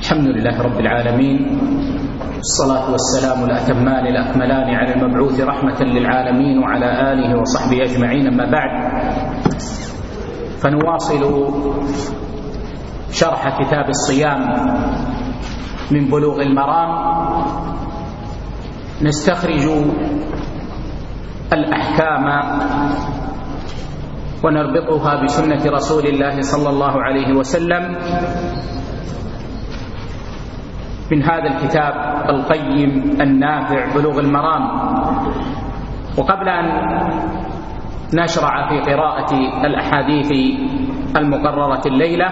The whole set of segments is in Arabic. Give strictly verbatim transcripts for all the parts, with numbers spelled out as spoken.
الحمد لله رب العالمين، والصلاة والسلام الأتمان الأكملان على المبعوث رحمة للعالمين وعلى آله وصحبه أجمعين. أما بعد، فنواصل شرح كتاب الصيام من بلوغ المرام، نستخرج الأحكام ونربطها بسنة رسول الله صلى الله عليه وسلم من هذا الكتاب القيم النافع بلوغ المرام. وقبل أن نشرع في قراءة الأحاديث المقررة الليلة،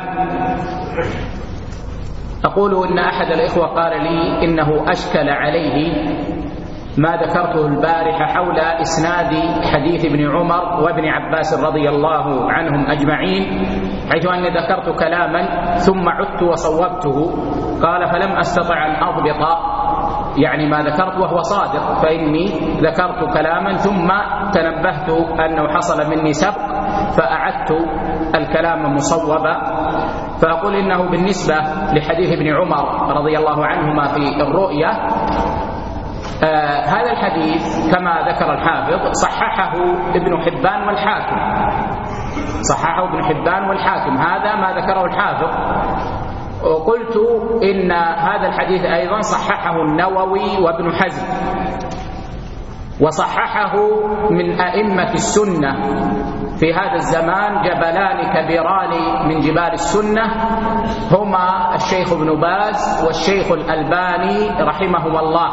أقول إن أحد الإخوة قال لي إنه أشكل عليه ما ذكرته البارحة حول إسناد حديث ابن عمر وابن عباس رضي الله عنهم أجمعين، حيث أني ذكرت كلاما ثم عدت وصوبته. قال فلم أستطع أن أضبط يعني ما ذكرت وهو صادق، فإني ذكرت كلاما ثم تنبهت أنه حصل مني سبق فأعدت الكلام مصوبا. فأقول إنه بالنسبة لحديث ابن عمر رضي الله عنهما في الرؤيا، آه هذا الحديث كما ذكر الحافظ صححه ابن حبان والحاكم، صححه ابن حبان والحاكم، هذا ما ذكره الحافظ. وقلت إن هذا الحديث أيضا صححه النووي وابن حزم، وصححه من أئمة السنة في هذا الزمان جبلان كبيران من جبال السنة، هما الشيخ ابن باز والشيخ الألباني رحمهما الله.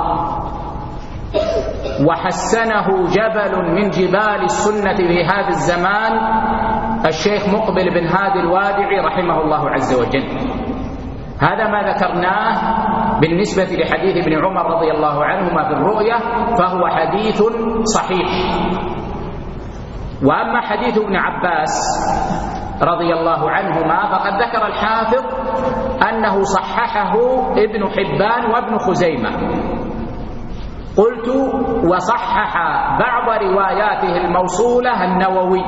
وحسنه جبل من جبال السنة في هذا الزمان الشيخ مقبل بن هادي الوادعي رحمه الله عز وجل. هذا ما ذكرناه بالنسبة لحديث ابن عمر رضي الله عنهما بالرؤية، فهو حديث صحيح. وأما حديث ابن عباس رضي الله عنهما فقد ذكر الحافظ أنه صححه ابن حبان وابن خزيمة. قلت وصحح بعض رواياته الموصولة النووي،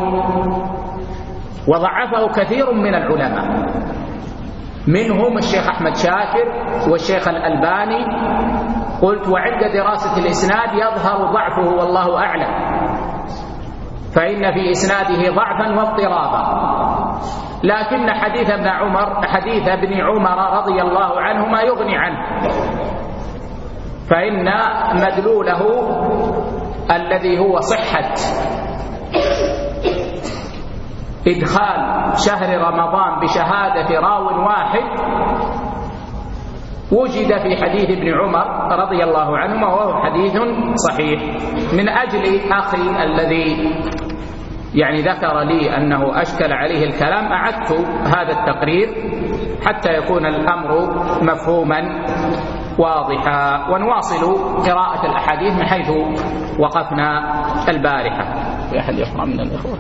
وضعفه كثير من العلماء، منهم الشيخ أحمد شاكر والشيخ الألباني. قلت وعند دراسة الإسناد يظهر ضعفه والله أعلم، فإن في إسناده ضعفا واضطرابا، لكن حديث ابن عمر حديث ابن عمر رضي الله عنهما يغني عنه، فإن مدلوله الذي هو صحة إدخال شهر رمضان بشهادة راو واحد وجد في حديث ابن عمر رضي الله عنهما، وهو حديث صحيح. من أجل أخي الذي يعني ذكر لي أنه أشكل عليه الكلام، أعدت هذا التقرير حتى يكون الأمر مفهوما واضحا. ونواصل قراءة الأحاديث من حيث وقفنا البارحة. في أحد يقرأ من الإخوة؟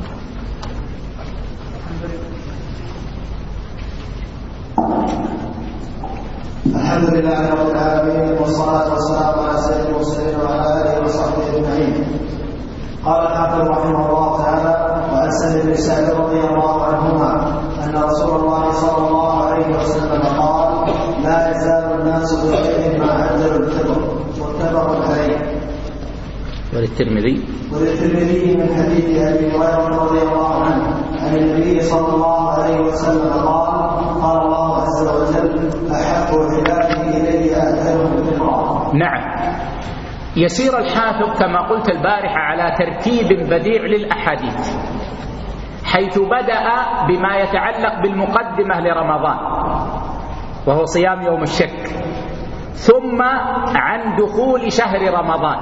الحمد لله رب العالمين، والصلاة والسلام على سيد المرسلين وعلى آله وصحبه أجمعين. قال الحافظ رحمه الله تعالى: وعن سهل بن سعد رضي الله عنهما أن رسول الله صلى الله عليه وسلم قال: لا يزال الناس بخير ما عجلوا الفطر. متفق عليه. وللترمذي وللترمذي من حديث أبي هريرة رضي الله عنه عن النبي صلى الله عليه وسلم قال: قال الله عز وجل: أحب عباده إلي أكثرهم فطرا. نعم، يسير الحافظ كما قلت البارحة على ترتيب بديع للأحاديث، حيث بدأ بما يتعلق بالمقدمة لرمضان وهو صيام يوم الشك، ثم عن دخول شهر رمضان،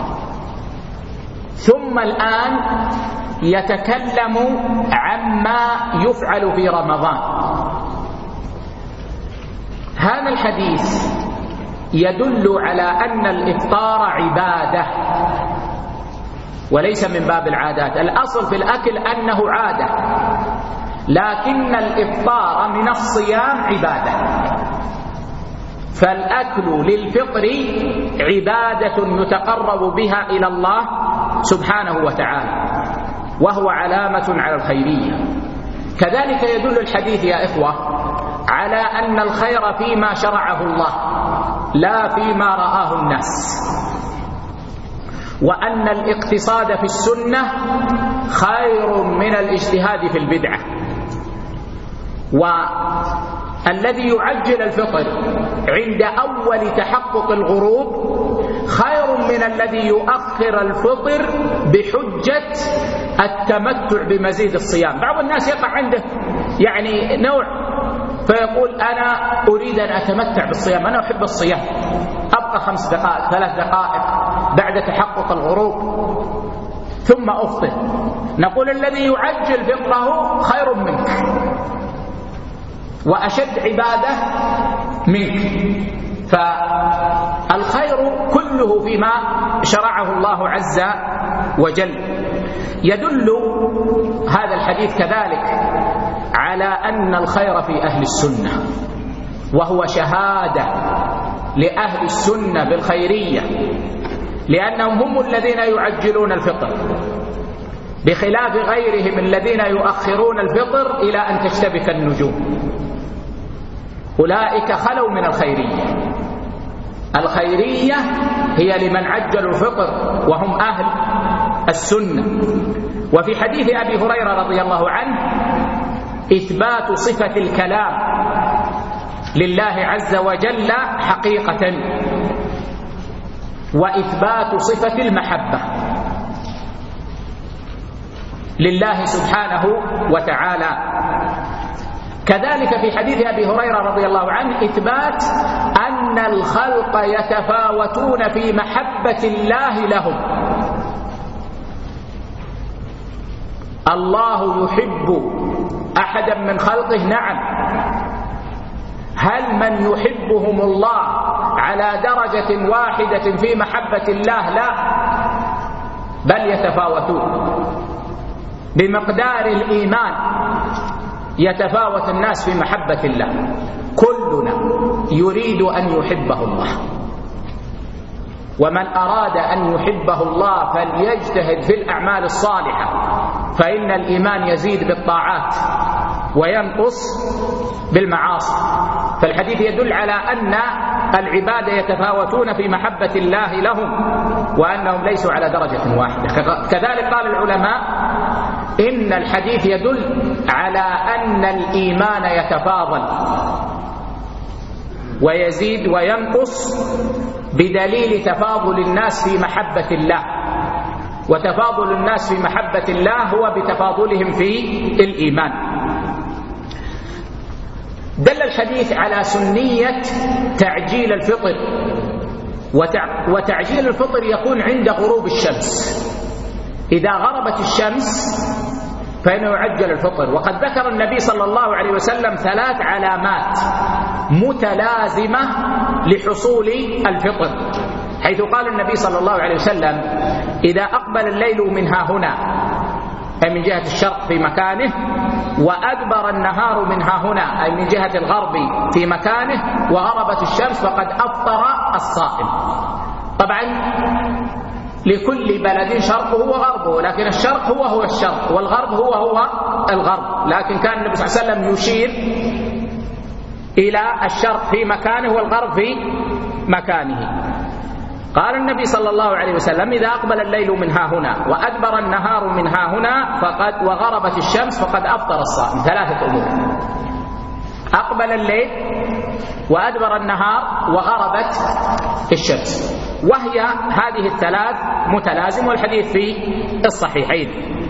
ثم الآن يتكلم عما يفعل في رمضان. هذا الحديث يدل على أن الإفطار عبادة وليس من باب العادات. الأصل في الأكل أنه عادة، لكن الإفطار من الصيام عبادة، فالأكل للفطر عبادة يتقرب بها إلى الله سبحانه وتعالى، وهو علامة على الخيرية. كذلك يدل الحديث يا إخوة على أن الخير فيما شرعه الله لا فيما رآه الناس، وأن الاقتصاد في السنة خير من الاجتهاد في البدعة، والذي يعجل الفطر عند أول تحقق الغروب خير من الذي يؤخر الفطر بحجة التمتع بمزيد الصيام. بعض الناس يقع عنده يعني نوع فيقول أنا أريد أن أتمتع بالصيام، أنا أحب الصيام، أبقى خمس دقائق ثلاث دقائق بعد تحقق الغروب ثم أفطر. نقول الذي يعجل فطره خير منك وأشد عبادة منك، فالخير كله فيما شرعه الله عز وجل. يدل هذا الحديث كذلك على أن الخير في أهل السنة، وهو شهادة لأهل السنة بالخيرية، لأنهم هم الذين يعجلون الفطر بخلاف غيرهم الذين يؤخرون الفطر إلى أن تشتبك النجوم. أولئك خلوا من الخيرية. الخيرية هي لمن عجلوا الفطر وهم أهل السنة. وفي حديث أبي هريرة رضي الله عنه إثبات صفة الكلام لله عز وجل حقيقة، وإثبات صفة المحبة لله سبحانه وتعالى. كذلك في حديث أبي هريرة رضي الله عنه إثبات أن الخلق يتفاوتون في محبة الله لهم. الله يحب أحدا من خلقه؟ نعم. هل من يحبهم الله على درجة واحدة في محبة الله؟ لا، بل يتفاوتون بمقدار الإيمان. يتفاوت الناس في محبة الله، كلنا يريد أن يحبه الله، ومن أراد أن يحبه الله فليجتهد في الأعمال الصالحة، فإن الإيمان يزيد بالطاعات وينقص بالمعاصي. فالحديث يدل على أن العباد يتفاوتون في محبة الله لهم، وأنهم ليسوا على درجة واحدة. كذلك قال العلماء إن الحديث يدل على أن الإيمان يتفاضل ويزيد وينقص بدليل تفاضل الناس في محبة الله، وتفاضل الناس في محبة الله هو بتفاضلهم في الإيمان. دل الحديث على سنية تعجيل الفطر، وتعجيل الفطر يكون عند غروب الشمس. إذا غربت الشمس فإنه يعجل الفطر. وقد ذكر النبي صلى الله عليه وسلم ثلاث علامات متلازمة لحصول الفطر، حيث قال النبي صلى الله عليه وسلم إذا أقبل الليل من ها هنا، أي من جهة الشرق في مكانه، وأدبر النهار من ها هنا، أي من جهة الغرب في مكانه، وغربت الشمس فقد أفطر الصائم. طبعا لكل بلد شرقه وغربه، لكن الشرق هو هو الشرق والغرب هو هو الغرب، لكن كان النبي صلى الله عليه وسلم يشير إلى الشرق في مكانه والغرب في مكانه. قال النبي صلى الله عليه وسلم إذا أقبل الليل من ها هنا وأدبر النهار من ها هنا فقد وغربت الشمس فقد أفطر الصائم. ثلاثة أمور: أقبل الليل وأدبر النهار وغربت الشمس، وهي هذه الثلاث متلازم، والحديث في الصحيحين.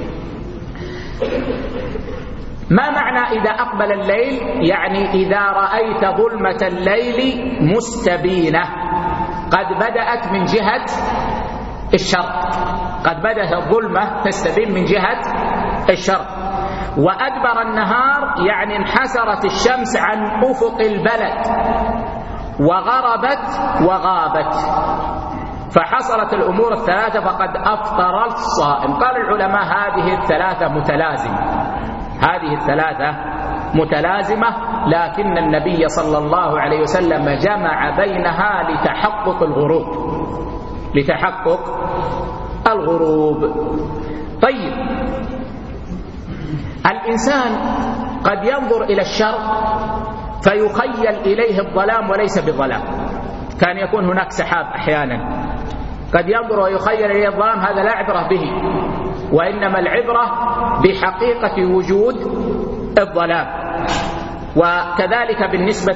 ما معنى إذا أقبل الليل؟ يعني إذا رأيت ظلمة الليل مستبينة، قد بدأت من جهة الشرق، قد بدأت الظلمة تستبين من جهة الشرق. وأدبر النهار يعني انحسرت الشمس عن أفق البلد، وغربت وغابت، فحصلت الأمور الثلاثة فقد أفطر الصائم. قال العلماء هذه الثلاثة متلازمة، هذه الثلاثة متلازمة، لكن النبي صلى الله عليه وسلم جمع بينها لتحقق الغروب، لتحقق الغروب. طيب، الإنسان قد ينظر إلى الشرق فيخيل إليه الظلام وليس بظلام. كان يكون هناك سحاب أحيانا قد ينظر ويخيل إليه الظلام، هذا لا عبرة به، وإنما العبرة بحقيقة وجود الظلام. وكذلك بالنسبة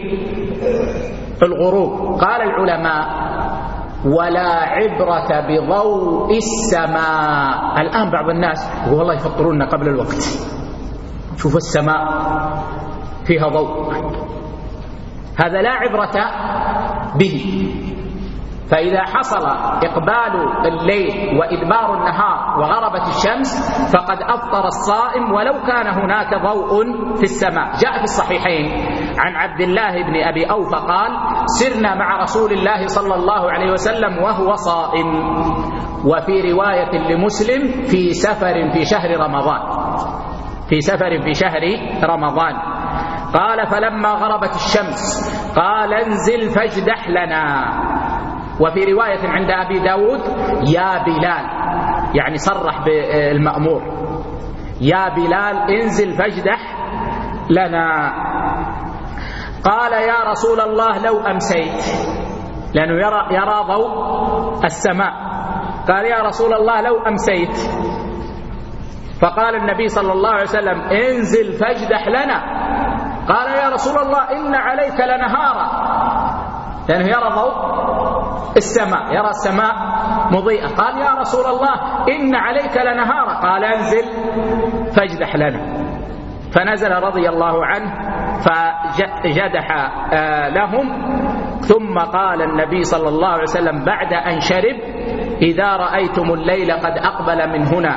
للغروب قال العلماء: ولا عبرة بضوء السماء. الآن بعض الناس يقول والله يفطرون قبل الوقت، شوف السماء فيها ضوء، هذا لا عبرة به. فإذا حصل إقبال الليل وإدبار النهار وغربت الشمس فقد أفطر الصائم ولو كان هناك ضوء في السماء. جاء في الصحيحين عن عبد الله بن أبي أوفى قال: سرنا مع رسول الله صلى الله عليه وسلم وهو صائم. وفي رواية لمسلم: في سفر في شهر رمضان، في سفر في شهر رمضان. قال: فلما غربت الشمس قال: انزل فاجدح لنا. وفي رواية عند أبي داود: يا بلال، يعني صرح بالمأمور: يا بلال انزل فاجدح لنا. قال: يا رسول الله لو أمسيت، لأنه يرى, يرى ضوء السماء. قال: يا رسول الله لو أمسيت. فقال النبي صلى الله عليه وسلم: انزل فاجدح لنا. قال: يا رسول الله إن عليك لنهارا، لأنه يرى ضوء السماء، يرى السماء مضيئة. قال: يا رسول الله إن عليك لنهارا. قال: انزل فاجدح لنا. فنزل رضي الله عنه فجدح لهم. ثم قال النبي صلى الله عليه وسلم بعد أن شرب: إذا رأيتم الليل قد أقبل من هنا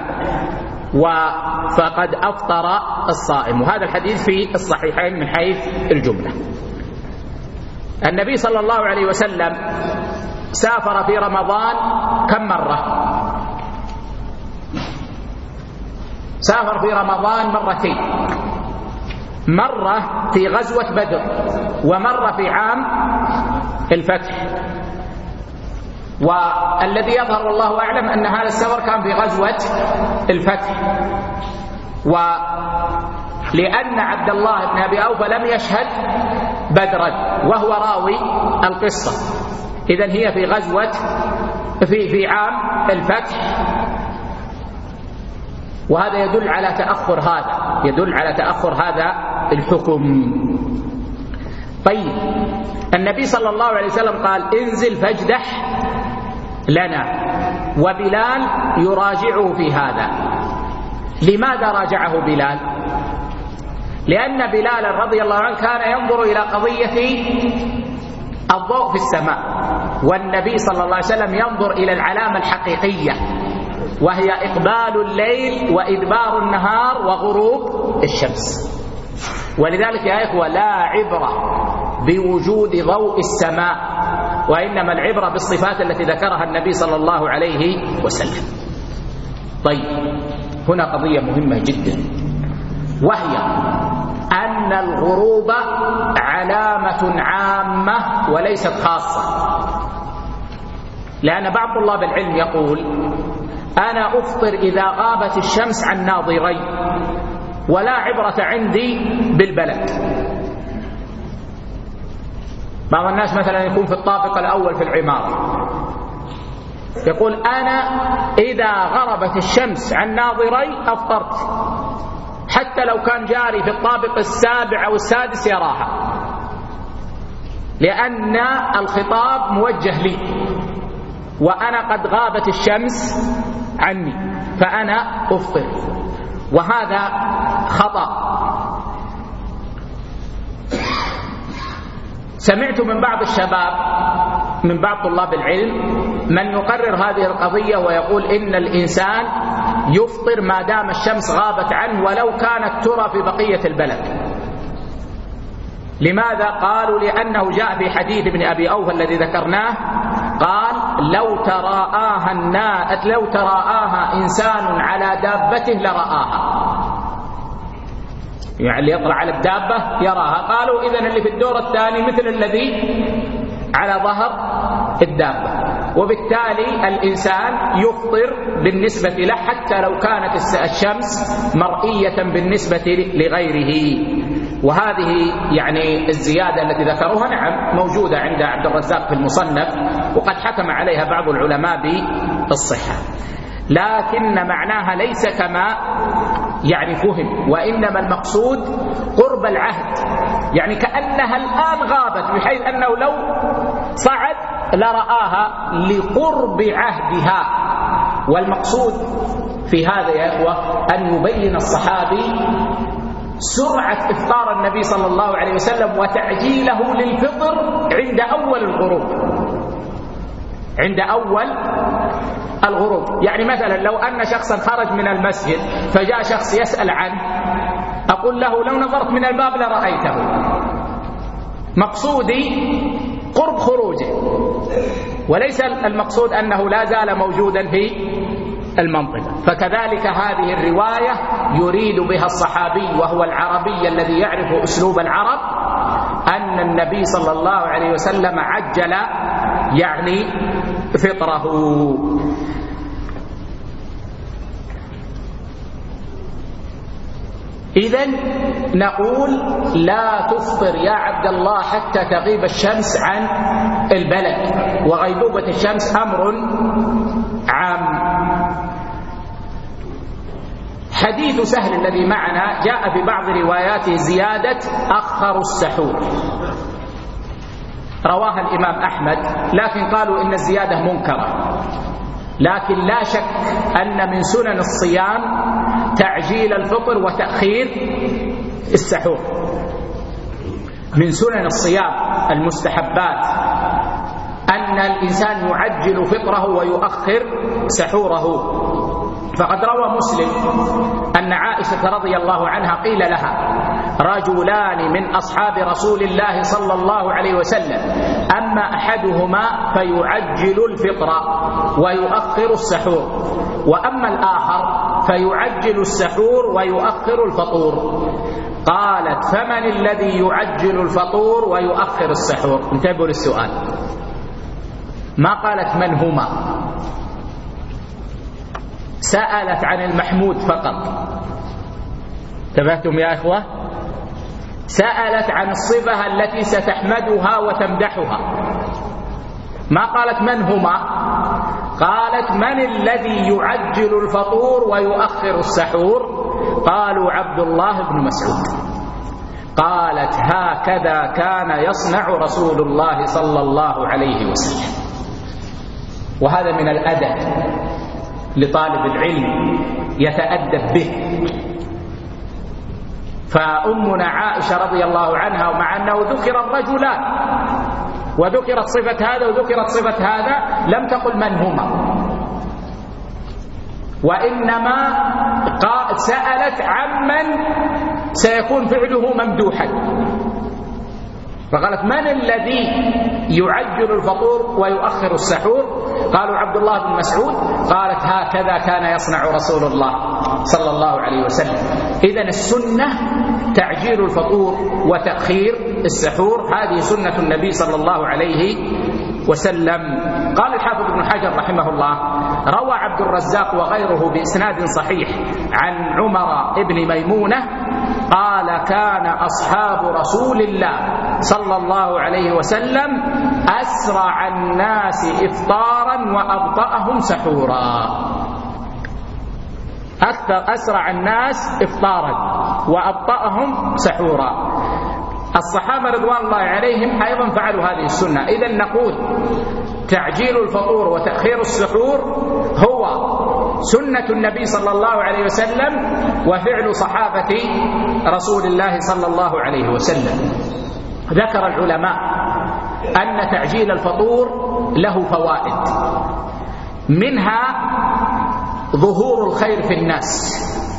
فقد أفطر الصائم. وهذا الحديث في الصحيحين من حيث الجملة. النبي صلى الله عليه وسلم سافر في رمضان كم مرة؟ سافر في رمضان مرتين، مرة في غزوة بدر ومرة في عام الفتح. والذي يظهر والله أعلم أن هذا السفر كان في غزوة الفتح، ولأن عبد الله بن أبي أوفى لم يشهد بدرا وهو راوي القصة، إذن هي في غزوة في في عام الفتح. وهذا يدل على تأخر هذا يدل على تأخر هذا الحكم. طيب، النبي صلى الله عليه وسلم قال: انزل فاجدح لنا، وبلال يراجعه في هذا. لماذا راجعه بلال؟ لأن بلال رضي الله عنه كان ينظر إلى قضية الضوء في السماء، والنبي صلى الله عليه وسلم ينظر إلى العلامة الحقيقية وهي إقبال الليل وإدبار النهار وغروب الشمس. ولذلك يا إخوة لا عبرة بوجود ضوء السماء، وإنما العبرة بالصفات التي ذكرها النبي صلى الله عليه وسلم. طيب، هنا قضية مهمة جدا، وهي أن الغروب علامة عامة وليست خاصة. لأن بعض طلاب العلم يقول: أنا أفطر إذا غابت الشمس عن ناظري ولا عبرة عندي بالبلد. بعض الناس مثلا يكون في الطابق الأول في العمارة يقول: أنا إذا غربت الشمس عن ناظري أفطرت، حتى لو كان جاري في الطابق السابع أو السادس يراها، لأن الخطاب موجه لي وأنا قد غابت الشمس عني فأنا أفطر. وهذا خطأ. سمعت من بعض الشباب من بعض طلاب العلم من يقرر هذه القضية ويقول إن الإنسان يفطر ما دام الشمس غابت عنه ولو كانت ترى في بقية البلد. لماذا؟ قالوا: لأنه جاء في حديث ابن أبي أوفى الذي ذكرناه، قال: لو تراءاها الناس لو تراءاها إنسان على دابته لرآها، يعني اللي يطلع على الدابة يراها. قالوا: إذن اللي في الدور الثاني مثل الذي على ظهر الدابة، وبالتالي الإنسان يفطر بالنسبة له حتى لو كانت الشمس مرئية بالنسبة لغيره. وهذه يعني الزيادة التي ذكروها نعم موجودة عند عبد الرزاق في المصنف، وقد حكم عليها بعض العلماء بالصحة، لكن معناها ليس كما يعني فهم، وإنما المقصود قرب العهد، يعني كأنها الآن غابت، بحيث أنه لو صعد لرآها لقرب عهدها. والمقصود في هذا يا إخوة أن يبين الصحابي سرعة إفطار النبي صلى الله عليه وسلم وتعجيله للفطر عند أول الغروب، عند أول الغروب. يعني مثلا لو أن شخصا خرج من المسجد فجاء شخص يسأل عنه، أقول له لو نظرت من الباب لرأيته. مقصودي قرب خروجه، وليس المقصود أنه لا زال موجودا في المنطقة. فكذلك هذه الرواية يريد بها الصحابي وهو العربي الذي يعرف أسلوب العرب أن النبي صلى الله عليه وسلم عجل يعني فطره. إذن نقول لا تفطر يا عبد الله حتى تغيب الشمس عن البلد، وغيبوبة الشمس أمر عام. حديث سهل الذي معنا جاء في بعض رواياته زيادة أخر السحور، رواها الإمام أحمد، لكن قالوا إن الزيادة منكرة. لكن لا شك أن من سنن الصيام تعجيل الفطر وتأخير السحور، من سنن الصيام المستحبات أن الإنسان يعجل فطره ويؤخر سحوره. فقد روى مسلم أن عائشة رضي الله عنها قيل لها رجلان من أصحاب رسول الله صلى الله عليه وسلم، أما أحدهما فيعجل الفطر ويؤخر السحور، وأما الآخر فيعجل السحور ويؤخر الفطور. قالت فمن الذي يعجل الفطور ويؤخر السحور؟ انتبهوا للسؤال، ما قالت من هما، سألت عن المحمود فقط. انتبهتم يا إخوة؟ سألت عن الصفة التي ستحمدها وتمدحها، ما قالت من هما، قالت من الذي يعجل الفطور ويؤخر السحور؟ قالوا عبد الله بن مسعود. قالت هكذا كان يصنع رسول الله صلى الله عليه وسلم. وهذا من الأدب لطالب العلم يتأدب به. فأمنا عائشة رضي الله عنها، ومع أنه ذكر الرجلان وذكرت صفة هذا وذكرت صفة هذا، لم تقل من هما، وإنما سألت عمن سيكون فعله ممدوحا، فقالت من الذي يعجل الفطور ويؤخر السحور؟ قالوا عبد الله بن مسعود. قالت هكذا كان يصنع رسول الله صلى الله عليه وسلم. إذن السنة تعجيل الفطور وتأخير السحور، هذه سنة النبي صلى الله عليه وسلم. قال الحافظ ابن حجر رحمه الله روى عبد الرزاق وغيره بإسناد صحيح عن عمر بن ميمونة قال كان أصحاب رسول الله صلى الله عليه وسلم أسرع الناس إفطارا وأبطأهم سحورا. أكثر أسرع الناس إفطارا وأبطأهم سحورا. الصحابة رضوان الله عليهم أيضا فعلوا هذه السنة. إذن نقول تعجيل الفطور وتأخير السحور هو سنة النبي صلى الله عليه وسلم وفعل صحابة رسول الله صلى الله عليه وسلم. ذكر العلماء أن تعجيل الفطور له فوائد، منها ظهور الخير في الناس،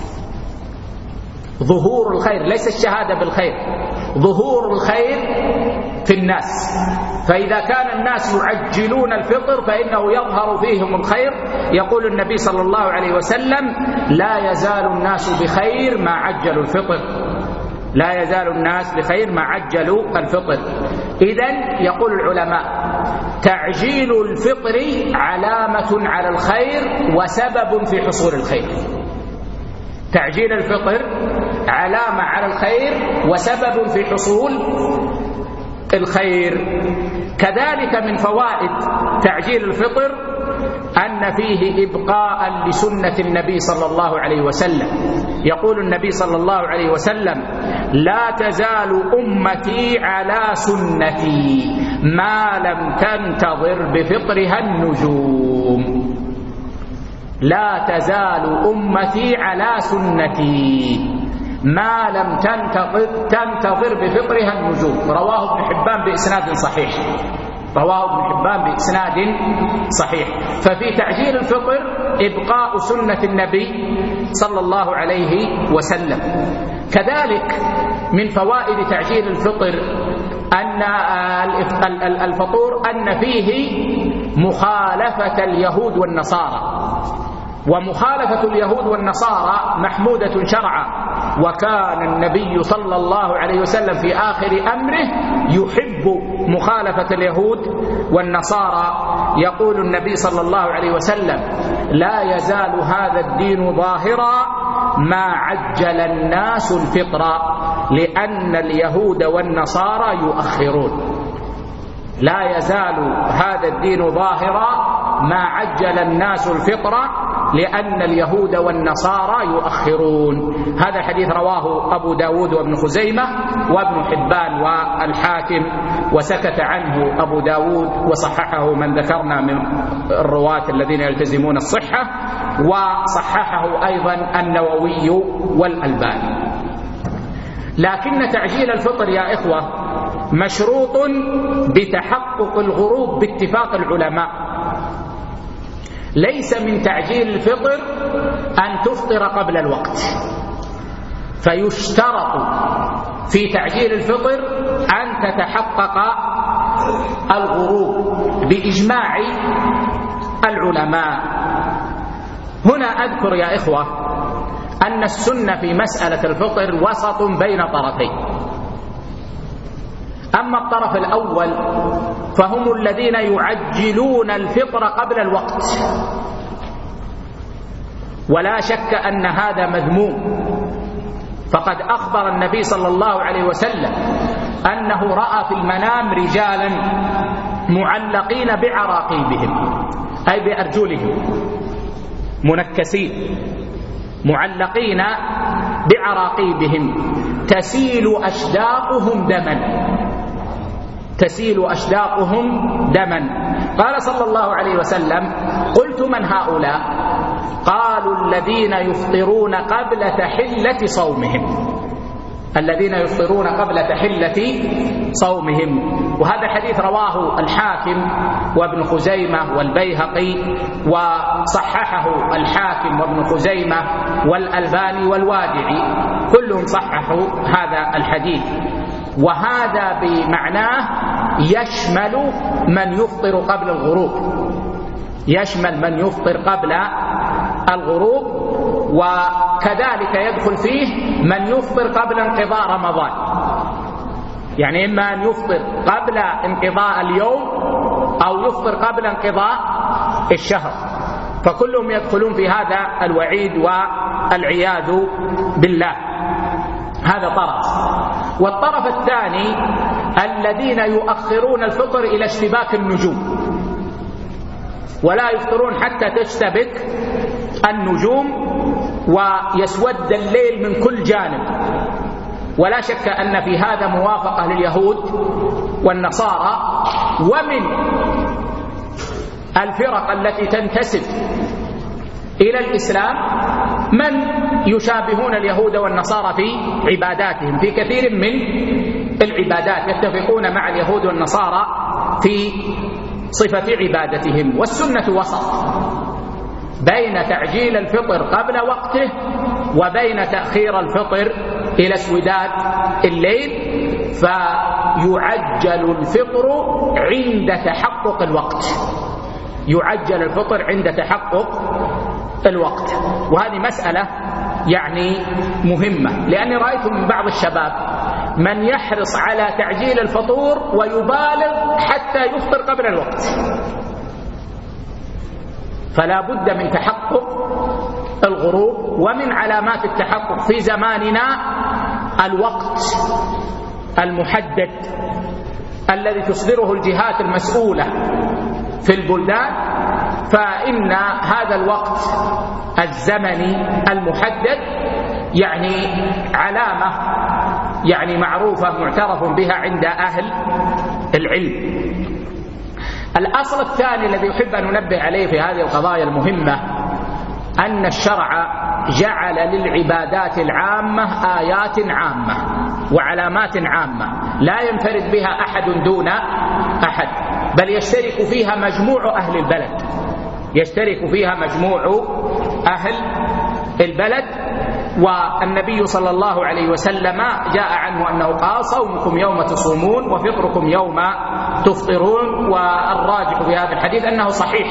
ظهور الخير ليس الشهادة بالخير، ظهور الخير في الناس. فإذا كان الناس يعجلون الفطر فإنه يظهر فيهم الخير. يقول النبي صلى الله عليه وسلم لا يزال الناس بخير ما عجلوا الفطر، لا يزال الناس بخير ما عجلوا الفطر. إذن يقول العلماء تعجيل الفطر علامة على الخير وسبب في حصول الخير. تعجيل الفطر علامة على الخير وسبب في حصول الخير. كذلك من فوائد تعجيل الفطر أن فيه إبقاء لسنة النبي صلى الله عليه وسلم. يقول النبي صلى الله عليه وسلم: لا تزال أمتي على سنتي ما لم تنتظر بفطرها النجوم. لا تزال أمتي على سنتي ما لم تنتظر, تنتظر بفطرها النجوم. رواه ابن حبان بإسناد صحيح. رواه ابن حبان بإسناد صحيح. ففي تعجيل الفطر إبقاء سنة النبي صلى الله عليه وسلم. كذلك من فوائد تعجيل الفطر أن الفطور أن فيه مخالفة اليهود والنصارى، ومخالفة اليهود والنصارى محمودة شرعا. وكان النبي صلى الله عليه وسلم في آخر أمره يحب مخالفة اليهود والنصارى. يقول النبي صلى الله عليه وسلم: لا يزال هذا الدين ظاهرا ما عجل الناس الفطر لأن اليهود والنصارى يؤخرون. لا يزال هذا الدين ظاهرا ما عجل الناس الفطر لأن اليهود والنصارى يؤخرون. هذا الحديث رواه أبو داود وابن خزيمة وابن حبان والحاكم، وسكت عنه أبو داود وصححه من ذكرنا من الرواة الذين يلتزمون الصحة، وصححه أيضا النووي والألباني. لكن تعجيل الفطر يا إخوة مشروط بتحقق الغروب باتفاق العلماء. ليس من تعجيل الفطر أن تفطر قبل الوقت، فيشترط في تعجيل الفطر أن تتحقق الغروب بإجماع العلماء. هنا أذكر يا إخوة أن السنة في مسألة الفطر وسط بين طرفين. أما الطرف الأول فهم الذين يعجلون الفطر قبل الوقت، ولا شك أن هذا مذموم. فقد أخبر النبي صلى الله عليه وسلم أنه رأى في المنام رجالا معلقين بعراقيبهم أي بأرجلهم، منكسين معلقين بعراقيبهم تسيل أشداقهم دما تسيل أشداقهم دما. قال صلى الله عليه وسلم: قلت من هؤلاء؟ قالوا: الذين يفطرون قبل تحلة صومهم الذين يفطرون قبل تحلة صومهم. وهذا الحديث رواه الحاكم وابن خزيمة والبيهقي، وصححه الحاكم وابن خزيمة والألباني والوادعي، كلهم صححوا هذا الحديث. وهذا بمعناه يشمل من يفطر قبل الغروب، يشمل من يفطر قبل الغروب، وكذلك يدخل فيه من يفطر قبل انقضاء رمضان. يعني إما أن يفطر قبل انقضاء اليوم أو يفطر قبل انقضاء الشهر، فكلهم يدخلون في هذا الوعيد والعياذ بالله. هذا طرف. والطرف الثاني الذين يؤخرون الفطر إلى اشتباك النجوم، ولا يفطرون حتى تشتبك النجوم ويسود الليل من كل جانب. ولا شك أن في هذا موافقة لليهود والنصارى ومن الفرق التي تنتسب إلى الإسلام من يشابهون اليهود والنصارى في عباداتهم، في كثير من العبادات يتفقون مع اليهود والنصارى في صفة عبادتهم. والسنة وسط بين تعجيل الفطر قبل وقته وبين تأخير الفطر إلى اسوداد الليل، فيعجل الفطر عند تحقق الوقت يعجل الفطر عند تحقق الوقت. وهذه مسألة يعني مهمة، لأني رأيت من بعض الشباب من يحرص على تعجيل الفطور ويبالغ حتى يفطر قبل الوقت. فلا بد من تحقق الغروب. ومن علامات التحقق في زماننا الوقت المحدد الذي تصدره الجهات المسؤولة في البلدان، فإن هذا الوقت الزمني المحدد يعني علامة يعني معروفة معترف بها عند أهل العلم. الأصل الثاني الذي يحب أن ننبه عليه في هذه القضايا المهمة أن الشرع جعل للعبادات العامة آيات عامة وعلامات عامة لا ينفرد بها أحد دون أحد، بل يشترك فيها مجموع أهل البلد، يشترك فيها مجموع أهل البلد. والنبي صلى الله عليه وسلم جاء عنه أنه قال: صومكم يوم تصومون وفطركم يوم تفطرون. والراجح في هذا الحديث أنه صحيح.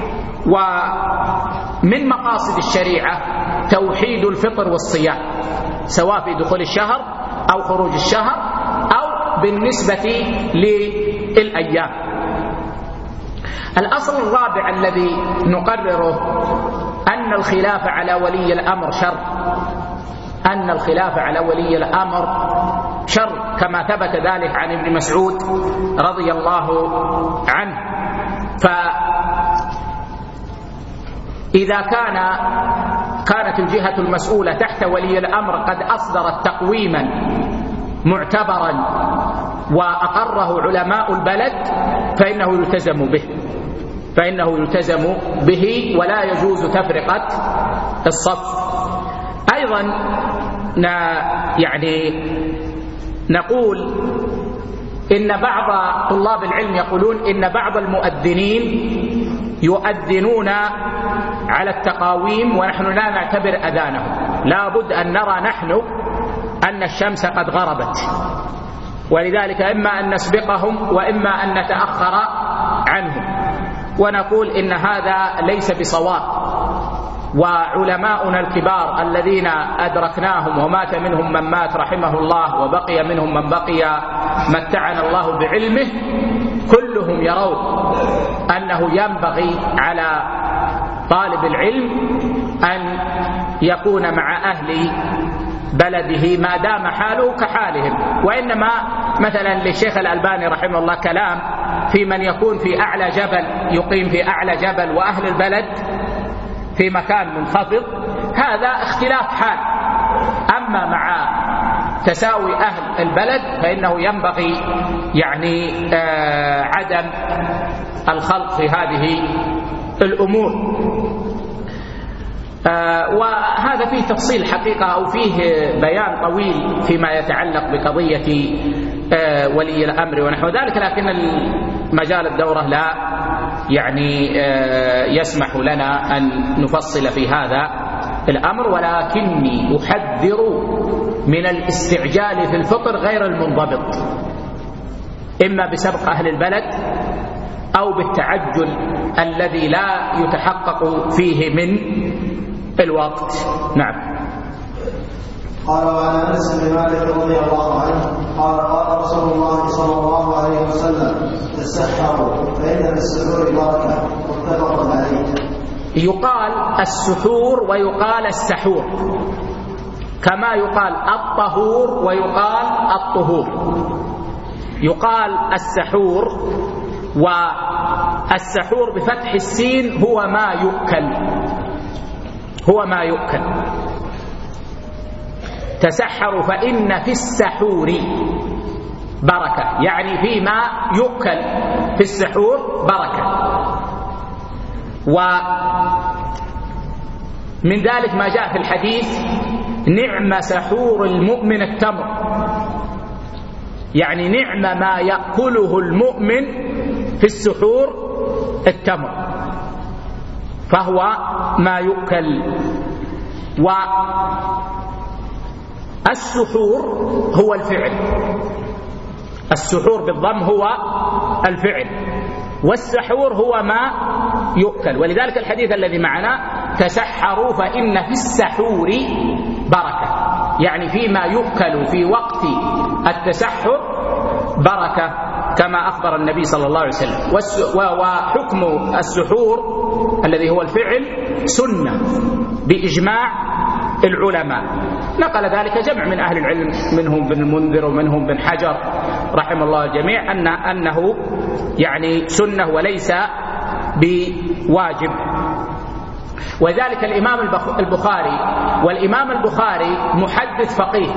ومن مقاصد الشريعة توحيد الفطر والصيام، سواء في دخول الشهر أو خروج الشهر أو بالنسبة للأيام. الأصل الرابع الذي نقرره أن الخلاف على ولي الأمر شر، أن الخلاف على ولي الأمر شر، كما ثبت ذلك عن ابن مسعود رضي الله عنه. فإذا كان كانت الجهة المسؤولة تحت ولي الأمر قد أصدرت تقويما معتبرا وأقره علماء البلد فإنه يلتزم به، فإنه يلتزم به ولا يجوز تفرقة الصف. أيضا يعني نقول إن بعض طلاب العلم يقولون إن بعض المؤذنين يؤذنون على التقاويم ونحن لا نعتبر أذانهم، لا بد أن نرى نحن أن الشمس قد غربت، ولذلك إما أن نسبقهم وإما أن نتأخر عنهم، ونقول إن هذا ليس بصواب. وعلماؤنا الكبار الذين أدركناهم ومات منهم من مات رحمه الله وبقي منهم من بقي متعنا الله بعلمه، كلهم يرون أنه ينبغي على طالب العلم أن يكون مع أهل بلده ما دام حاله كحالهم. وإنما مثلا للشيخ الألباني رحمه الله كلام في من يكون في أعلى جبل، يقيم في أعلى جبل وأهل البلد في مكان منخفض، هذا اختلاف حال. أما مع تساوي أهل البلد فإنه ينبغي يعني آه عدم الخلط في هذه الأمور. آه وهذا فيه تفصيل حقيقة أو فيه بيان طويل فيما يتعلق بقضية آه ولي الأمر ونحو ذلك، لكن مجال الدورة لا يعني آه يسمح لنا أن نفصل في هذا الأمر، ولكني أحذر من الاستعجال في الفطر غير المنضبط، إما بسبق أهل البلد أو بالتعجل الذي لا يتحقق فيه من الوقت. نعم. قال: وعن انس بن مالك رضي الله عنه قال: قال رسول الله صلى الله عليه وسلم: تسحروا فإن في السحور بركة. متفق عليه. يقال السحور ويقال السحور، كما يقال الطهور ويقال الطهور. يقال السحور، والسحور بفتح السين هو ما يؤكل، هو ما يؤكل. تسحروا فإن في السحور بركة، يعني فيما يؤكل في السحور بركة. ومن ذلك ما جاء في الحديث: نعم سحور المؤمن التمر، يعني نعم ما يأكله المؤمن في السحور التمر، فهو ما يؤكل. والسحور هو الفعل، السحور بالضم هو الفعل، والسحور هو ما يؤكل. ولذلك الحديث الذي معنا: تسحروا فإن في السحور بركة، يعني فيما يؤكل في وقت التسحر بركة. كما أخبر النبي صلى الله عليه وسلم. وحكم السحور الذي هو الفعل سنة بإجماع العلماء، نقل ذلك جمع من أهل العلم منهم بن المنذر ومنهم بن حجر رحمه الله الجميع أن أنه يعني سنة وليس بواجب. وذلك الإمام البخاري، والإمام البخاري محدث فقيه،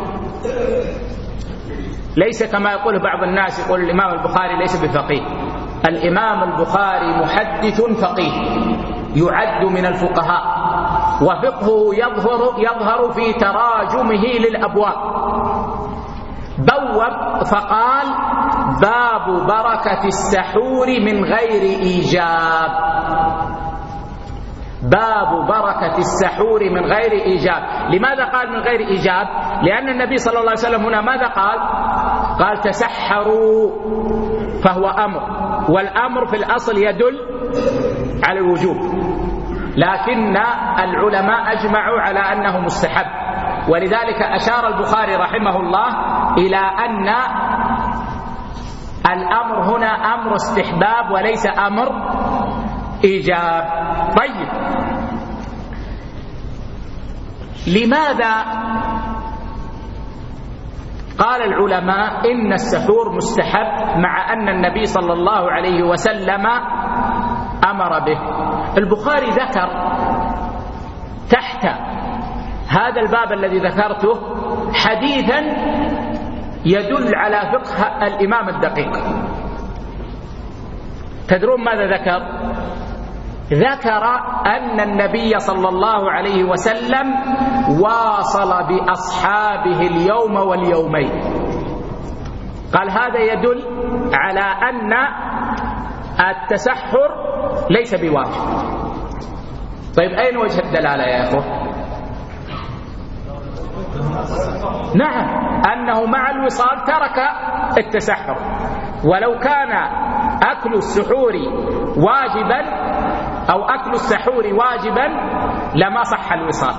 ليس كما يقول بعض الناس يقول الإمام البخاري ليس بفقيه. الإمام البخاري محدث فقيه يعد من الفقهاء، وفقهه يظهر يظهر في تراجمه للأبواب. بوب فقال: باب بركة السحور من غير إيجاب. باب بركة السحور من غير إيجاب. لماذا قال من غير إيجاب؟ لأن النبي صلى الله عليه وسلم هنا ماذا قال؟ قال: تسحروا، فهو أمر، والأمر في الأصل يدل على الوجوب، لكن العلماء أجمعوا على أنه مستحب. ولذلك أشار البخاري رحمه الله إلى أن الأمر هنا أمر استحباب وليس أمر إيجاب. طيب، لماذا قال العلماء إن السحور مستحب مع أن النبي صلى الله عليه وسلم أمر به؟ البخاري ذكر تحت هذا الباب الذي ذكرته حديثا يدل على فقه الإمام الدقيق. تدرون ماذا ذكر؟ ذكر أن النبي صلى الله عليه وسلم واصل بأصحابه اليوم واليومين. قال هذا يدل على أن التسحر ليس بواجب. طيب، أين وجه الدلالة يا أخوة؟ نعم، أنه مع الوصال ترك التسحر، ولو كان أكل السحور واجبا أو أكل السحور واجبا لما صح الوصال.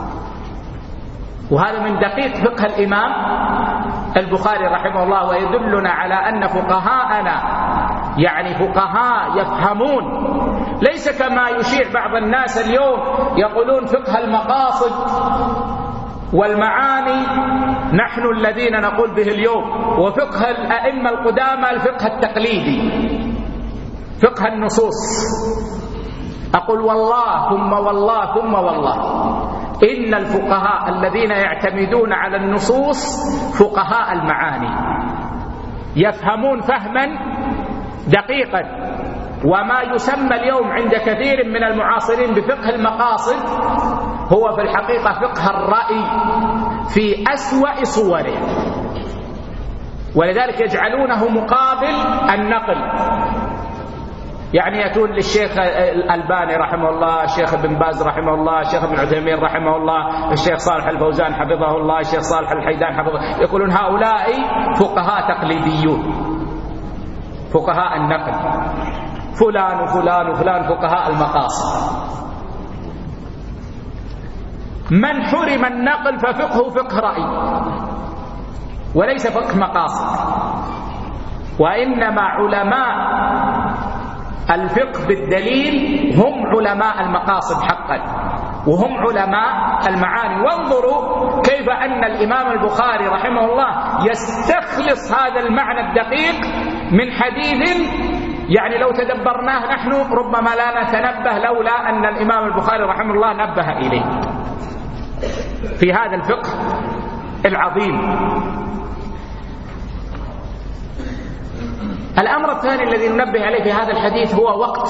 وهذا من دقيق فقه الإمام البخاري رحمه الله، ويدلنا على أن فقهاءنا يعني فقهاء يفهمون، ليس كما يشيع بعض الناس اليوم يقولون فقه المقاصد والمعاني نحن الذين نقول به اليوم، وفقه الأئمة القدامى الفقه التقليدي، فقه النصوص. أقول والله ثم والله ثم والله إن الفقهاء الذين يعتمدون على النصوص فقهاء المعاني، يفهمون فهما دقيقا. وما يسمى اليوم عند كثير من المعاصرين بفقه المقاصد هو في الحقيقة فقه الرأي في أسوأ صوره، ولذلك يجعلونه مقابل النقل. يعني يأتون للشيخ الألباني رحمه الله، الشيخ ابن باز رحمه الله، الشيخ ابن عثيمين رحمه الله، الشيخ صالح الفوزان حفظه الله، الشيخ صالح الحيدان حفظه، يقولون هؤلاء فقهاء تقليديون، فقهاء النقل، فلان وفلان وفلان فقهاء المقاصد. من حرم النقل ففقهه فقه رأي وليس فقه مقاصد، وإنما علماء الفقه بالدليل هم علماء المقاصد حقا، وهم علماء المعاني. وانظروا كيف أن الإمام البخاري رحمه الله يستخلص هذا المعنى الدقيق من حديث يعني لو تدبرناه نحن ربما لا نتنبه لولا أن الإمام البخاري رحمه الله نبه إليه في هذا الفقه العظيم. الأمر الثاني الذي ننبه عليه في هذا الحديث هو وقت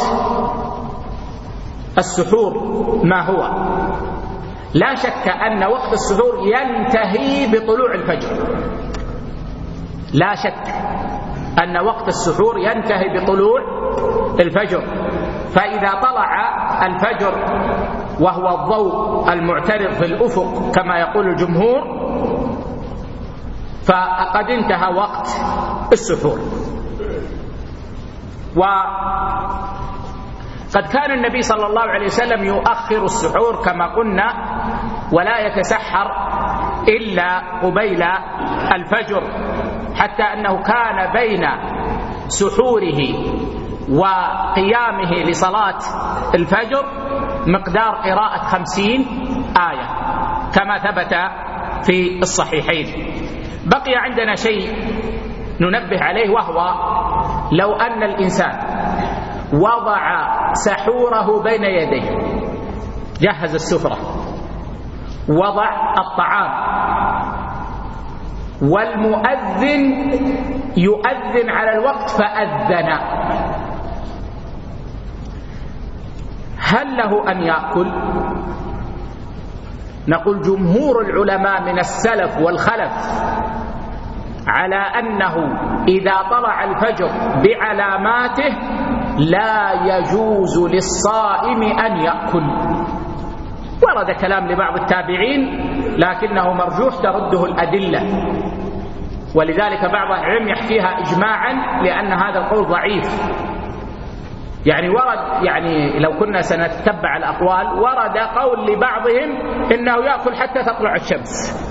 السحور. ما هو؟ لا شك أن وقت السحور ينتهي بطلوع الفجر، لا شك أن وقت السحور ينتهي بطلوع الفجر. فإذا طلع الفجر وهو الضوء المعترض في الأفق كما يقول الجمهور فقد انتهى وقت السحور. وقد كان النبي صلى الله عليه وسلم يؤخر السحور كما قلنا، ولا يتسحر إلا قبيل الفجر، حتى أنه كان بين سحوره وقيامه لصلاة الفجر مقدار قراءة خمسين آية كما ثبت في الصحيحين. بقي عندنا شيء ننبه عليه، وهو لو أن الإنسان وضع سحوره بين يديه، جهز السفرة، وضع الطعام، والمؤذن يؤذن على الوقت فأذن، هل له أن يأكل؟ نقول جمهور العلماء من السلف والخلف على أنه إذا طلع الفجر بعلاماته لا يجوز للصائم أن يأكل. ورد كلام لبعض التابعين لكنه مرجوح ترده الأدلة، ولذلك بعض العلم يحكيها إجماعا لأن هذا القول ضعيف. يعني ورد، يعني لو كنا سنتبع الأقوال، ورد قول لبعضهم إنه يأكل حتى تطلع الشمس،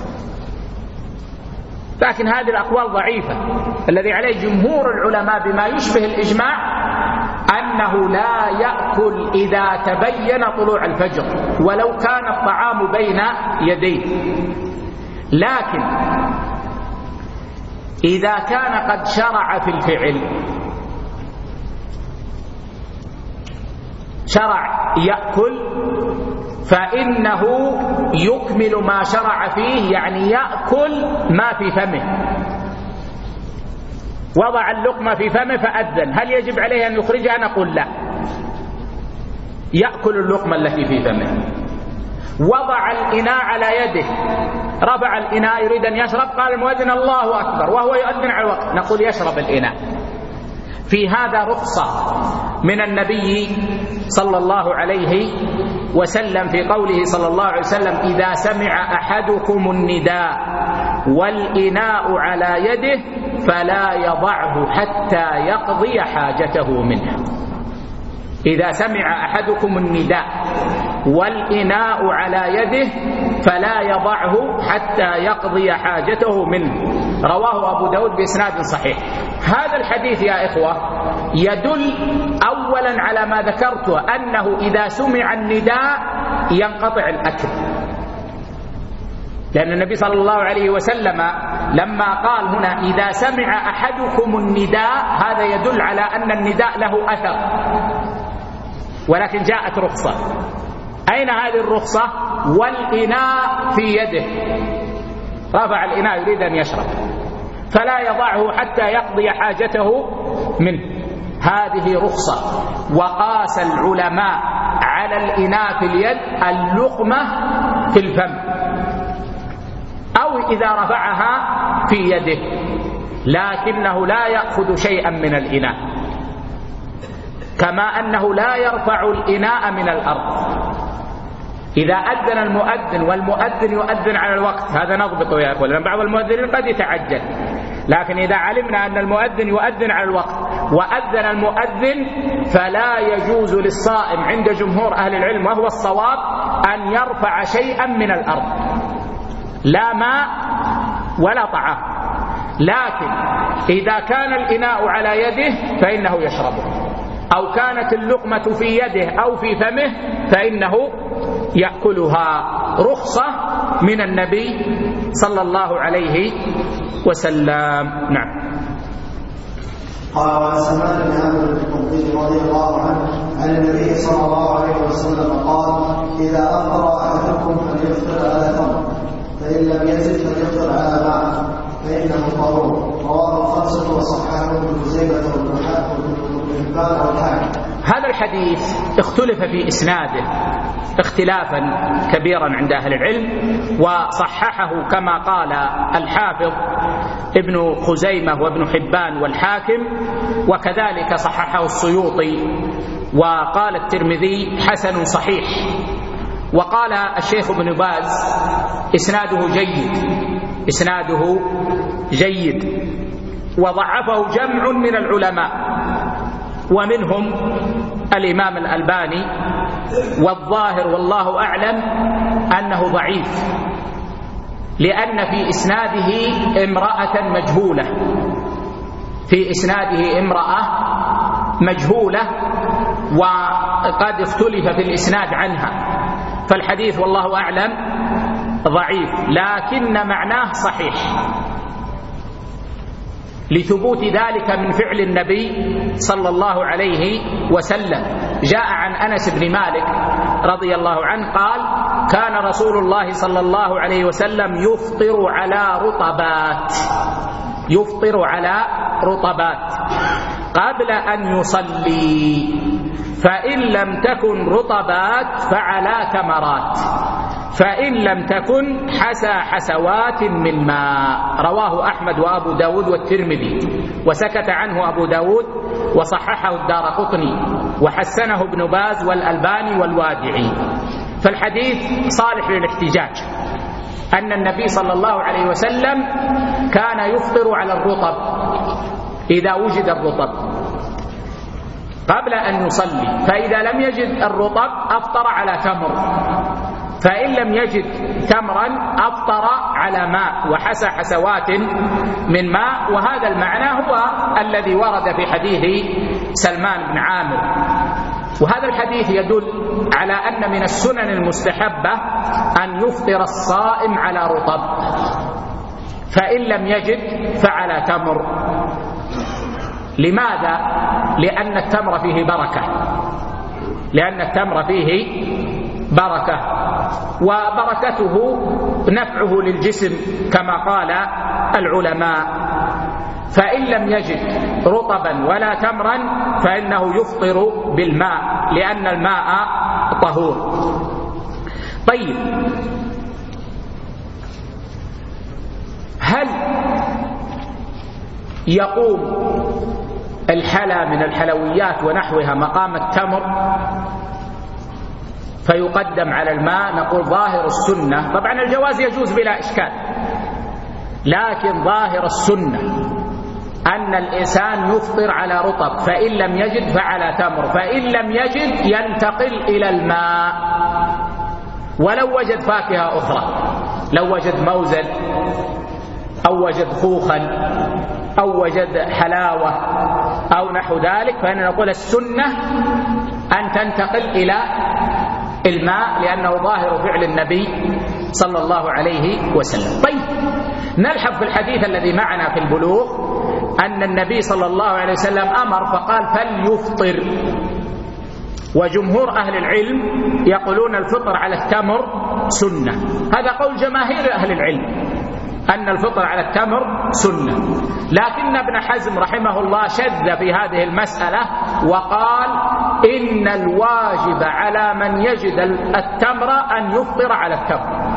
لكن هذه الأقوال ضعيفة. الذي عليه جمهور العلماء بما يشبه الإجماع أنه لا يأكل إذا تبين طلوع الفجر ولو كان الطعام بين يديه، لكن إذا كان قد شرع في الفعل، شرع يأكل، فإنه يكمل ما شرع فيه، يعني يأكل ما في فمه. وضع اللقمة في فمه فأذن، هل يجب عليه أن يخرجها؟ نقول لا، يأكل اللقمة التي في فمه. وضع الإناء على يده، رفع الإناء يريد أن يشرب، قال المؤذن الله أكبر وهو يؤذن على الوقت، نقول يشرب الإناء. في هذا رخصة من النبي صلى الله عليه وسلم في قوله صلى الله عليه وسلم: إذا سمع أحدكم النداء والإناء على يده فلا يضعه حتى يقضي حاجته منه. إذا سمع أحدكم النداء والإناء على يده فلا يضعه حتى يقضي حاجته منه. رواه أبو داود بإسناد صحيح. هذا الحديث يا إخوة يدل أولا على ما ذكرته، أنه إذا سمع النداء ينقطع الأكل، لأن النبي صلى الله عليه وسلم لما قال هنا إذا سمع أحدكم النداء، هذا يدل على أن النداء له أثر، ولكن جاءت رخصة. أين هذه الرخصة؟ والإناء في يده، رفع الإناء يريد أن يشرب، فلا يضعه حتى يقضي حاجته منه، هذه رخصة. وقاس العلماء على الإناء في اليد اللقمة في الفم، أو إذا رفعها في يده، لكنه لا يأخذ شيئا من الإناء، كما أنه لا يرفع الإناء من الأرض. إذا أذن المؤذن والمؤذن يؤذن على الوقت، هذا نضبطه يا أخوة، لأن بعض المؤذنين قد يتعجل، لكن إذا علمنا أن المؤذن يؤذن على الوقت وأذن المؤذن، فلا يجوز للصائم عند جمهور أهل العلم وهو الصواب أن يرفع شيئا من الأرض، لا ماء ولا طعام. لكن إذا كان الإناء على يده فإنه يشربه، أو كانت اللقمة في يده أو في فمه فإنه يأكلها، رخصة من النبي صلى الله عليه وسلم. نعم. قال: وعن سلمان بن عمرو القرظي رضي الله عنه عن النبي صلى الله عليه وسلم قال: إذا أفطر أحدكم فليفطر على تمر، فإن لم يزد فليفطر على ماء فإنه طهور. رواه الخمسة وصححه ابن خزيمة وابن حبان والحاكم. هذا الحديث اختلف في إسناده اختلافا كبيرا عند أهل العلم، وصححه كما قال الحافظ ابن خزيمة وابن حبان والحاكم، وكذلك صححه السيوطي، وقال الترمذي حسن صحيح، وقال الشيخ ابن باز إسناده جيد، إسناده جيد، وضعفه جمع من العلماء ومنهم الإمام الألباني، والظاهر والله أعلم أنه ضعيف، لأن في إسناده امرأة مجهولة في إسناده امرأة مجهولة وقد اختلف في الإسناد عنها، فالحديث والله أعلم ضعيف، لكن معناه صحيح لثبوت ذلك من فعل النبي صلى الله عليه وسلم. جاء عن أنس بن مالك رضي الله عنه قال: كان رسول الله صلى الله عليه وسلم يفطر على رطبات يفطر على رطبات قبل أن يصلي، فإن لم تكن رطبات فعلى تمرات، فإن لم تكن حسى حسوات من ماء. رواه أحمد وأبو داود والترمذي، وسكت عنه أبو داود وصححه الدارقطني وحسنه ابن باز والألباني والوادعي. فالحديث صالح للاحتجاج أن النبي صلى الله عليه وسلم كان يفطر على الرطب إذا وجد الرطب قبل أن يصلي، فإذا لم يجد الرطب أفطر على تمر، فإن لم يجد تمرا أفطر على ماء وحسى حسوات من ماء. وهذا المعنى هو الذي ورد في حديث سلمان بن عامر. وهذا الحديث يدل على أن من السنن المستحبة أن يفطر الصائم على رطب، فإن لم يجد فعلى تمر. لماذا؟ لأن التمر فيه بركة لأن التمر فيه بركة وبركته نفعه للجسم كما قال العلماء. فإن لم يجد رطبا ولا تمرا فإنه يفطر بالماء لأن الماء طهور. طيب، هل يقوم الحلى من الحلويات ونحوها مقام التمر فيقدم على الماء؟ نقول ظاهر السنة، طبعا الجواز يجوز بلا إشكال، لكن ظاهر السنة أن الإنسان يفطر على رطب، فإن لم يجد فعلى تمر، فإن لم يجد ينتقل إلى الماء. ولو وجد فاكهة أخرى، لو وجد موزل أو وجد خوخا أو وجد حلاوة أو نحو ذلك، فإننا نقول السنة أن تنتقل إلى الماء لأنه ظاهر فعل النبي صلى الله عليه وسلم. طيب، نلحظ في الحديث الذي معنا في البلوغ أن النبي صلى الله عليه وسلم أمر فقال فليفطر، وجمهور أهل العلم يقولون الفطر على التمر سنة. هذا قول جماهير أهل العلم أن الفطر على التمر سنة، لكن ابن حزم رحمه الله شذ في هذه المسألة وقال إن الواجب على من يجد التمر أن يفطر على التمر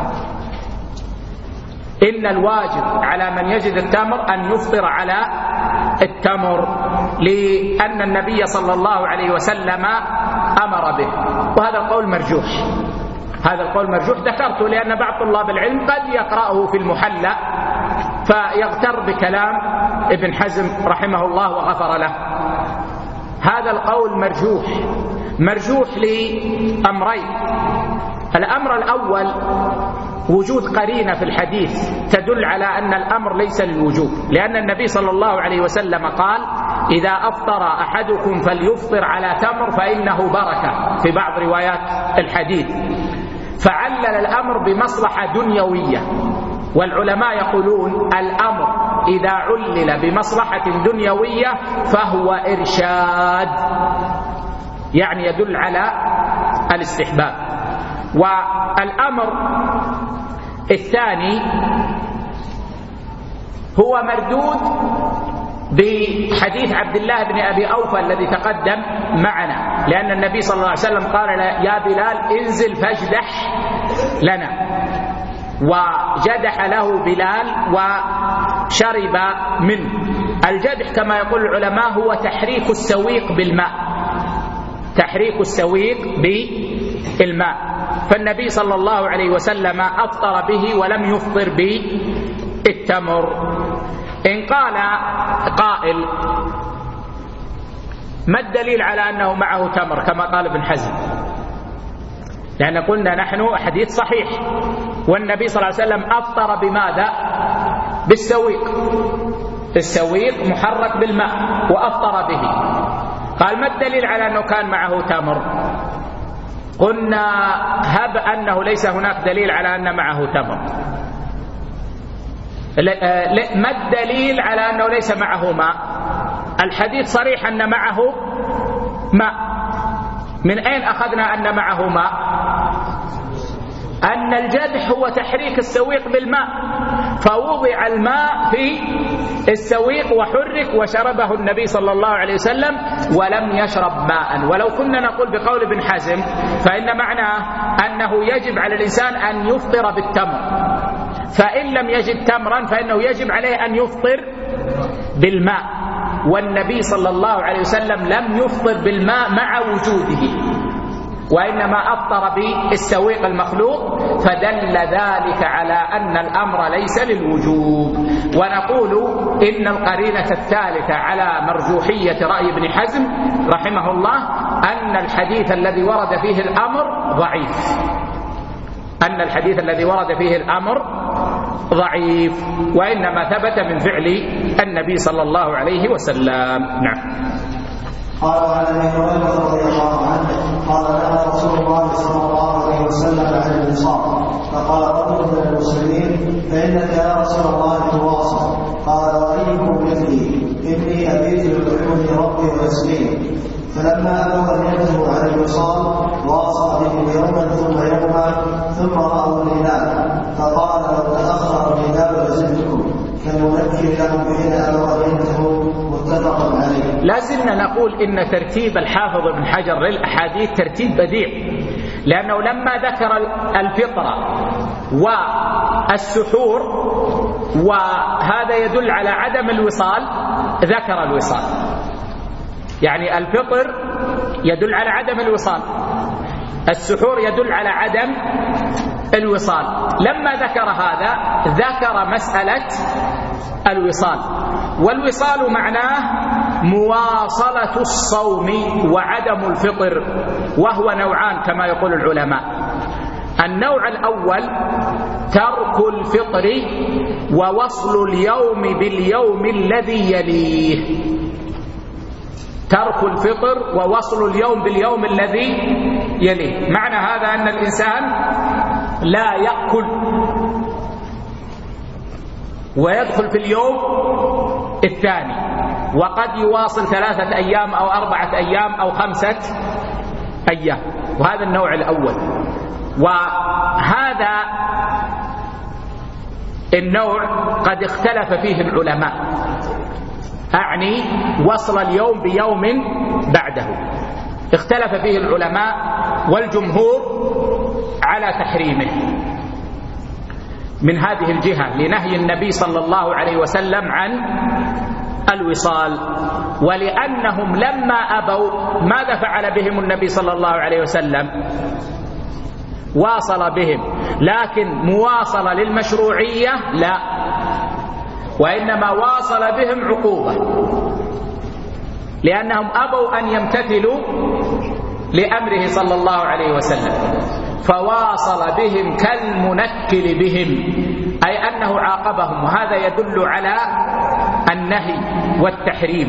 إن الواجب على من يجد التمر أن يفطر على التمر، لأن النبي صلى الله عليه وسلم أمر به. وهذا القول مرجوح هذا القول مرجوح ذكرته لأن بعض طلاب العلم قد يقرأه في المحلى فيغتر بكلام ابن حزم رحمه الله وغفر له. هذا القول مرجوح مرجوح لأمرين. الأمر الأول وجود قرينة في الحديث تدل على أن الأمر ليس للوجوب، لأن النبي صلى الله عليه وسلم قال إذا أفطر أحدكم فليفطر على تمر فإنه بركة في بعض روايات الحديث، فعلل الأمر بمصلحة دنيوية. والعلماء يقولون الأمر إذا علل بمصلحة دنيوية فهو إرشاد، يعني يدل على الاستحباب. والأمر الثاني هو مردود بحديث عبد الله بن أبي أوفى الذي تقدم معنا، لأن النبي صلى الله عليه وسلم قال يا بلال انزل فاجدح لنا، وجدح له بلال وشرب منه. الجدح كما يقول العلماء هو تحريك السويق بالماء تحريك السويق بالماء فالنبي صلى الله عليه وسلم أفطر به ولم يفطر بالتمر. إن قال قائل ما الدليل على أنه معه تمر كما قال ابن حزم؟ لأن قلنا نحن حديث صحيح والنبي صلى الله عليه وسلم أفطر بماذا؟ بالسويق. السويق محرك بالماء وأفطر به. قال ما الدليل على أنه كان معه تمر؟ قلنا هب أنه ليس هناك دليل على أن معه تمر. ما الدليل على أنه ليس معه ماء؟ الحديث صريح أن معه ماء. من أين أخذنا أن معه ماء؟ أن الجدح هو تحريك السويق بالماء، فوضع الماء في السويق وحرك وشربه النبي صلى الله عليه وسلم ولم يشرب ماء. ولو كنا نقول بقول ابن حزم فإن معناه أنه يجب على الإنسان أن يفطر بالتمر، فإن لم يجد تمرا فإنه يجب عليه أن يفطر بالماء، والنبي صلى الله عليه وسلم لم يفطر بالماء مع وجوده، وإنما أفطر بالسويق المخلوق، فدل ذلك على أن الأمر ليس للوجوب. ونقول إن القرينة الثالثة على مرجوحية رأي ابن حزم رحمه الله أن الحديث الذي ورد فيه الأمر ضعيف، أن الحديث الذي ورد فيه الأمر ضعيف، وإنما ثبت من فعل النبي صلى الله عليه وسلم. نعم. قال عن ابي هريره رضي الله عنه قال نهى رسول الله صلى الله عليه وسلم عن الوصال، فقال رجل من المسلمين فانك يا رسول الله تواصل، قال وايكم مثلي اني ابيت يطعمني ربي ويسقيني. فلما ابوا ان ينتهوا عن الوصال واصل بهم يوما ثم يوما ثم راوا الهلال، فقال لو تاخر الهلال لزدتكم، فنذكر لهم حين ابوا ان ينتهوا. متفق عليه. لا زلنا نقول إن ترتيب الحافظ ابن حجر للأحاديث ترتيب بديع، لأنه لما ذكر الفطرة والسحور وهذا يدل على عدم الوصال ذكر الوصال، يعني الفطر يدل على عدم الوصال، السحور يدل على عدم الوصال. لما ذكر هذا ذكر مسألة الوصال، والوصال معناه مواصلة الصوم وعدم الفطر، وهو نوعان كما يقول العلماء. النوع الأول ترك الفطر ووصل اليوم باليوم الذي يليه، ترك الفطر ووصل اليوم باليوم الذي يليه. معنى هذا أن الإنسان لا يأكل ويدخل في اليوم الثاني، وقد يواصل ثلاثة أيام أو أربعة أيام أو خمسة أيام، وهذا النوع الأول. وهذا النوع قد اختلف فيه العلماء، أعني وصل اليوم بيوم بعده، اختلف فيه العلماء والجمهور على تحريمه من هذه الجهة لنهي النبي صلى الله عليه وسلم عن الوصال. ولأنهم لما أبوا ماذا فعل بهم النبي صلى الله عليه وسلم؟ واصل بهم، لكن مواصلة للمشروعية لا، وإنما واصل بهم عقوبة، لأنهم أبوا أن يمتثلوا لأمره صلى الله عليه وسلم، فواصل بهم كالمنكل بهم، أي أنه عاقبهم، وهذا يدل على النهي والتحريم.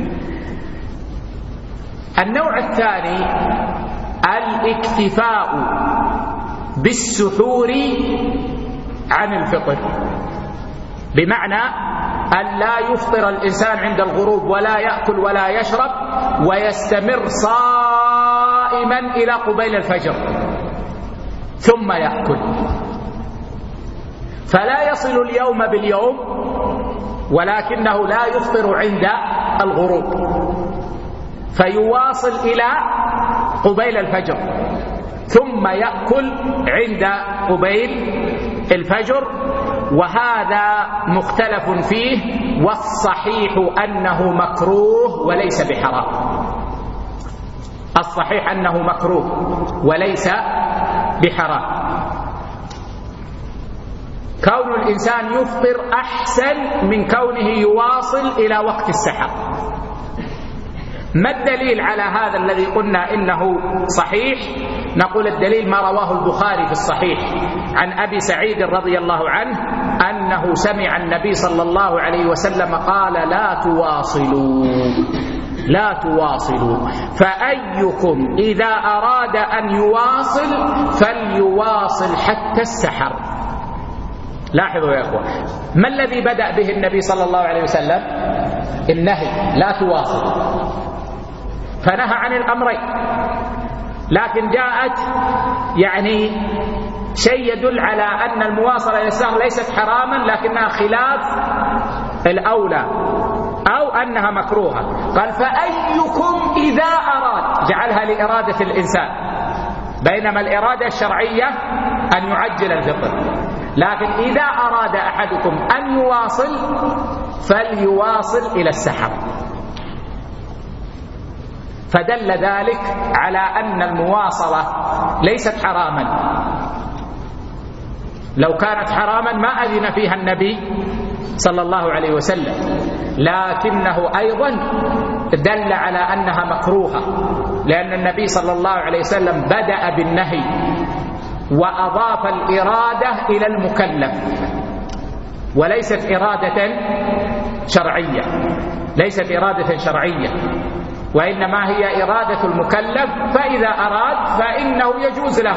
النوع الثاني الاكتفاء بالسحور عن الفطر، بمعنى أن لا يفطر الإنسان عند الغروب ولا يأكل ولا يشرب ويستمر صائما إلى قبيل الفجر ثم يأكل، فلا يصل اليوم باليوم ولكنه لا يفطر عند الغروب، فيواصل إلى قبيل الفجر ثم يأكل عند قبيل الفجر، وهذا مختلف فيه، والصحيح أنه مكروه وليس بحرام. الصحيح أنه مكروه وليس بحرام. كون الإنسان يفطر أحسن من كونه يواصل إلى وقت السحر. ما الدليل على هذا الذي قلنا إنه صحيح؟ نقول الدليل ما رواه البخاري في الصحيح عن أبي سعيد رضي الله عنه أنه سمع النبي صلى الله عليه وسلم قال لا تواصلوا لا تواصلوا فأيكم إذا أراد أن يواصل فليواصل حتى السحر. لاحظوا يا أخوة، ما الذي بدأ به النبي صلى الله عليه وسلم؟ النهي، لا تواصل، فنهى عن الأمرين، لكن جاءت يعني شيء يدل على أن المواصلة للسهر ليست حراما لكنها خلاف الأولى أو أنها مكروهة. قال فأيكم إذا أراد، جعلها لإرادة الإنسان، بينما الإرادة الشرعية أن يعجل الفطر، لكن إذا أراد أحدكم أن يواصل فليواصل إلى السحر. فدل ذلك على أن المواصلة ليست حراما، لو كانت حراما ما أذن فيها النبي صلى الله عليه وسلم، لكنه أيضا دل على أنها مكروهة، لأن النبي صلى الله عليه وسلم بدأ بالنهي وأضاف الإرادة إلى المكلف، وليست إرادة شرعية، ليست إرادة شرعية، وإنما هي إرادة المكلف، فإذا أراد فإنه يجوز له،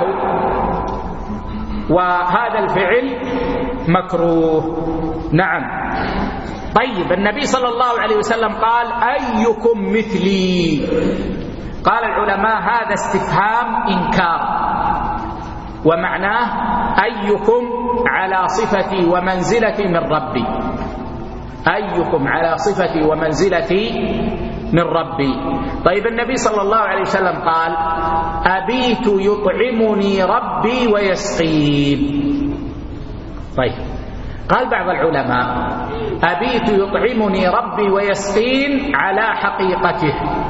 وهذا الفعل مكروه. نعم. طيب، النبي صلى الله عليه وسلم قال أيكم مثلي؟ قال العلماء هذا استفهام إنكار، ومعناه أيكم على صفتي ومنزلتي من ربي، أيكم على صفتي ومنزلتي من ربي. طيب، النبي صلى الله عليه وسلم قال أبيت يطعمني ربي ويسقين. طيب، قال بعض العلماء أبيت يطعمني ربي ويسقين على حقيقته،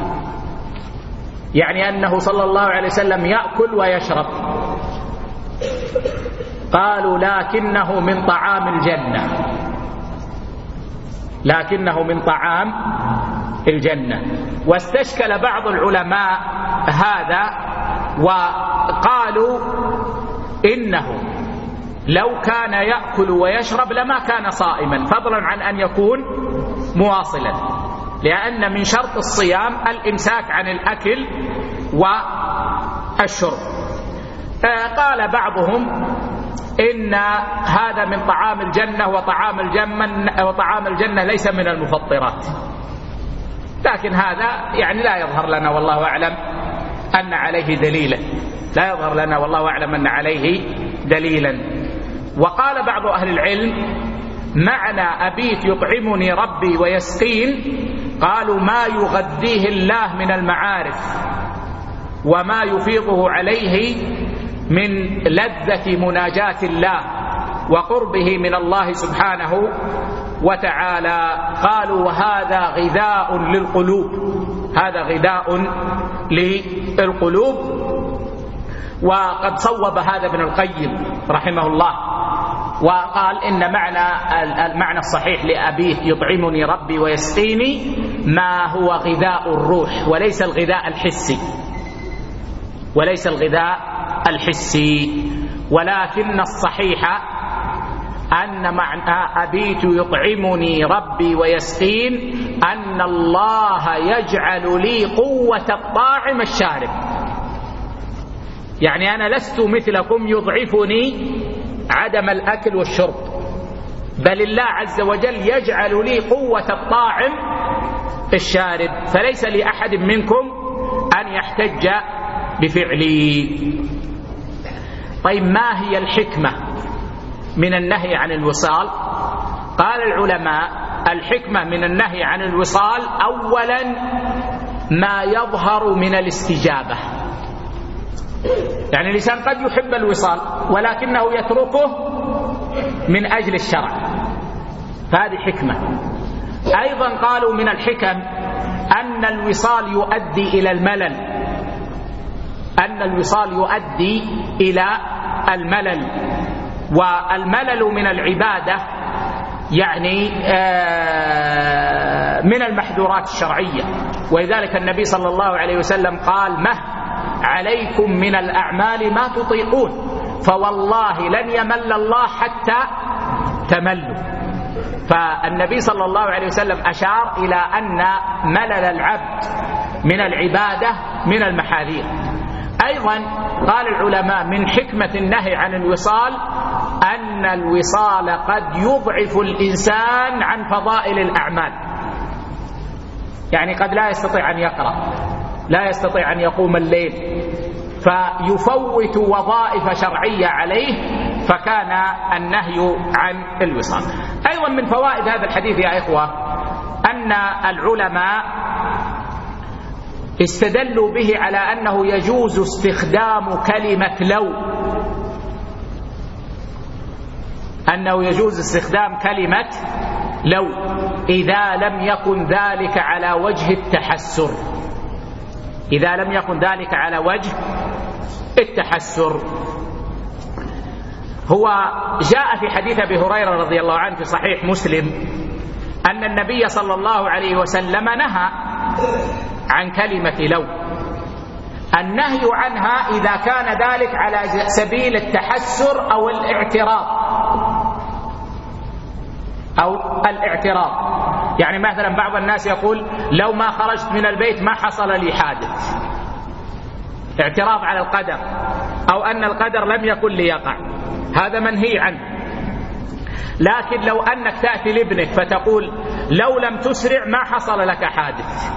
يعني أنه صلى الله عليه وسلم يأكل ويشرب. قالوا لكنه من طعام الجنة، لكنه من طعام الجنة. واستشكل بعض العلماء هذا وقالوا إنه لو كان يأكل ويشرب لما كان صائما، فضلا عن أن يكون مواصلا، لأن من شرط الصيام الإمساك عن الأكل والشرب. قال بعضهم إن هذا من طعام الجنة، وطعام الجنة وطعام الجنة ليس من المفطرات، لكن هذا يعني لا يظهر لنا والله أعلم أن عليه دليلا، لا يظهر لنا والله أعلم أن عليه دليلا. وقال بعض أهل العلم معنى أبيت يطعمني ربي ويسقين، قالوا ما يغذيه الله من المعارف وما يفيضه عليه من لذة مناجاة الله وقربه من الله سبحانه وتعالى. قالوا وهذا غذاء للقلوب، هذا غذاء للقلوب. وقد صوب هذا ابن القيم رحمه الله، وقال إن معنى المعنى الصحيح لأبيت يطعمني ربي ويسقيني ما هو غذاء الروح، وليس الغذاء الحسي، وليس الغذاء الحسي. ولكن الصحيح أن معنى أبيت يطعمني ربي ويسقين أن الله يجعل لي قوة الطاعم الشارب، يعني أنا لست مثلكم يضعفني عدم الأكل والشرب، بل الله عز وجل يجعل لي قوة الطاعم الشارب، فليس لأحد منكم أن يحتج بفعلي. طيب، ما هي الحكمة من النهي عن الوصال؟ قال العلماء الحكمة من النهي عن الوصال أولا ما يظهر من الاستجابة، يعني الإنسان قد يحب الوصال ولكنه يتركه من أجل الشرع، فهذه حكمة. أيضا قالوا من الحكم أن الوصال يؤدي إلى الملل، أن الوصال يؤدي إلى الملل، والملل من العبادة يعني من المحظورات الشرعية، ولذلك النبي صلى الله عليه وسلم قال مه عليكم من الأعمال ما تطيقون، فوالله لن يمل الله حتى تملوا. فالنبي صلى الله عليه وسلم أشار إلى أن ملل العبد من العبادة من المحاذير. أيضا قال العلماء من حكمة النهي عن الوصال أن الوصال قد يضعف الإنسان عن فضائل الأعمال، يعني قد لا يستطيع أن يقرأ، لا يستطيع أن يقوم الليل، فيفوت وظائف شرعية عليه، فكان النهي عن الوصال. أيضا من فوائد هذا الحديث يا إخوة أن العلماء استدلوا به على أنه يجوز استخدام كلمة لو، أنه يجوز استخدام كلمة لو إذا لم يكن ذلك على وجه التحسر، إذا لم يكن ذلك على وجه التحسر. هو جاء في حديث أبي هريرة رضي الله عنه في صحيح مسلم أن النبي صلى الله عليه وسلم نهى عن كلمة لو. النهي عنها إذا كان ذلك على سبيل التحسر أو الاعتراض أو الاعتراض، يعني مثلا بعض الناس يقول لو ما خرجت من البيت ما حصل لي حادث، اعتراض على القدر أو أن القدر لم يكن ليقع، هذا منهي عنه. لكن لو أنك تأتي لابنك فتقول لو لم تسرع ما حصل لك حادث،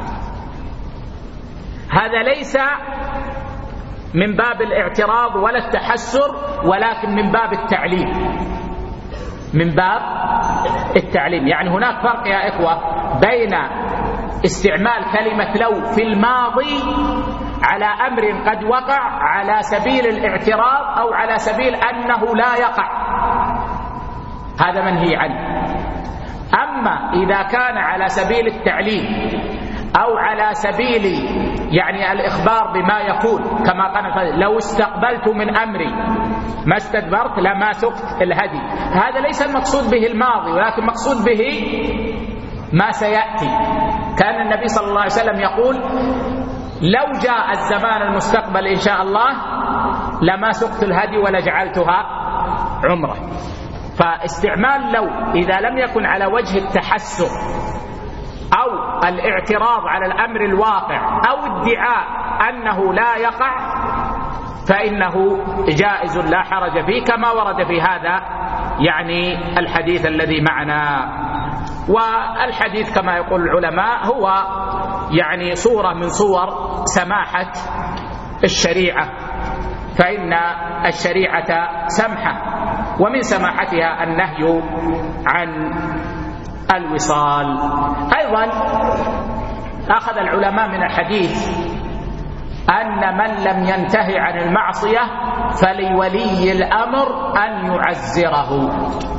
هذا ليس من باب الاعتراض ولا التحسر، ولكن من باب التعليم، من باب التعليم. يعني هناك فرق يا إخوة بين استعمال كلمة لو في الماضي على أمر قد وقع على سبيل الاعتراض أو على سبيل أنه لا يقع، هذا منهي عنه. أما إذا كان على سبيل التعليم أو على سبيل يعني الإخبار بما يكون، كما قال لو استقبلت من أمري ما استدبرت لما سقت الهدي، هذا ليس المقصود به الماضي، ولكن مقصود به ما سيأتي. كان النبي صلى الله عليه وسلم يقول لو جاء الزمان المستقبل إن شاء الله لما سقت الهدي ولجعلتها عمرة. فاستعمال لو إذا لم يكن على وجه التحسر أو الاعتراض على الأمر الواقع أو ادعاء أنه لا يقع فإنه جائز لا حرج فيه، كما ورد في هذا يعني الحديث الذي معنا. والحديث كما يقول العلماء هو يعني صورة من صور سماحة الشريعة، فإن الشريعة سمحة، ومن سماحتها النهي عن الوصال. أيضا أخذ العلماء من الحديث أن من لم ينتهي عن المعصية فلولي الأمر أن يعزره.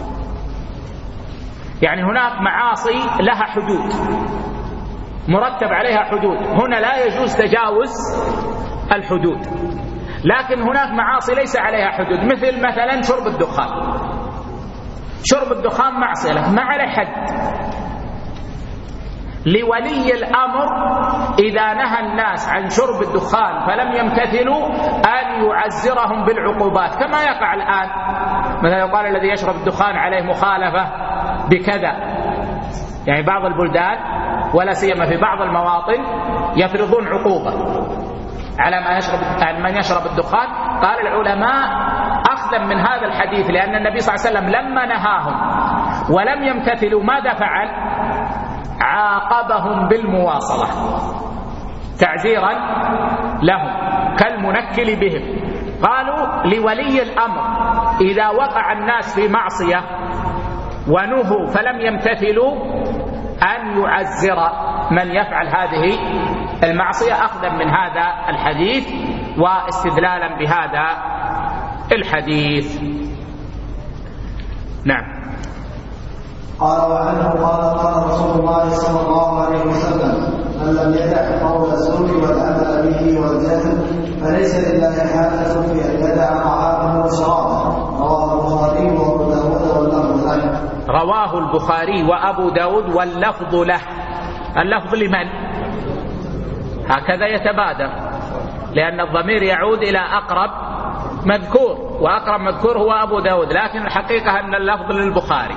يعني هناك معاصي لها حدود مرتب عليها حدود، هنا لا يجوز تجاوز الحدود. لكن هناك معاصي ليس عليها حدود، مثل مثلا شرب الدخان. شرب الدخان معصية ما عليه حد. لولي الأمر إذا نهى الناس عن شرب الدخان فلم يمتثلوا أن يعزرهم بالعقوبات، كما يقع الآن. مثلا يقال الذي يشرب الدخان عليه مخالفة بكذا، يعني بعض البلدان ولا سيما في بعض المواطن يفرضون عقوبة على ما يشرب على من يشرب الدخان. قال العلماء أخذا من هذا الحديث، لأن النبي صلى الله عليه وسلم لما نهاهم ولم يمتثلوا ماذا فعل؟ عاقبهم بالمواصلة تعزيرا لهم كالمنكل بهم. قالوا لولي الأمر إذا وقع الناس في معصية ونهوا فلم يمتثلوا أن يعزر من يفعل هذه المعصية، أخذا من هذا الحديث واستدلالا بهذا الحديث. نعم. قال وعنه قال قال رسول الله صلى الله عليه وسلم من لم يدع قول الزور والعمل به والجهل فليس لله حاجة في أن يدع طعامه وشرابه. رواه البخاري وأبو داود واللفظ له. رواه البخاري وأبو داود واللفظ له. اللفظ لمن؟ هكذا يتبادر، لأن الضمير يعود إلى أقرب مذكور، وأقرب مذكور هو أبو داود، لكن الحقيقة أن اللفظ للبخاري،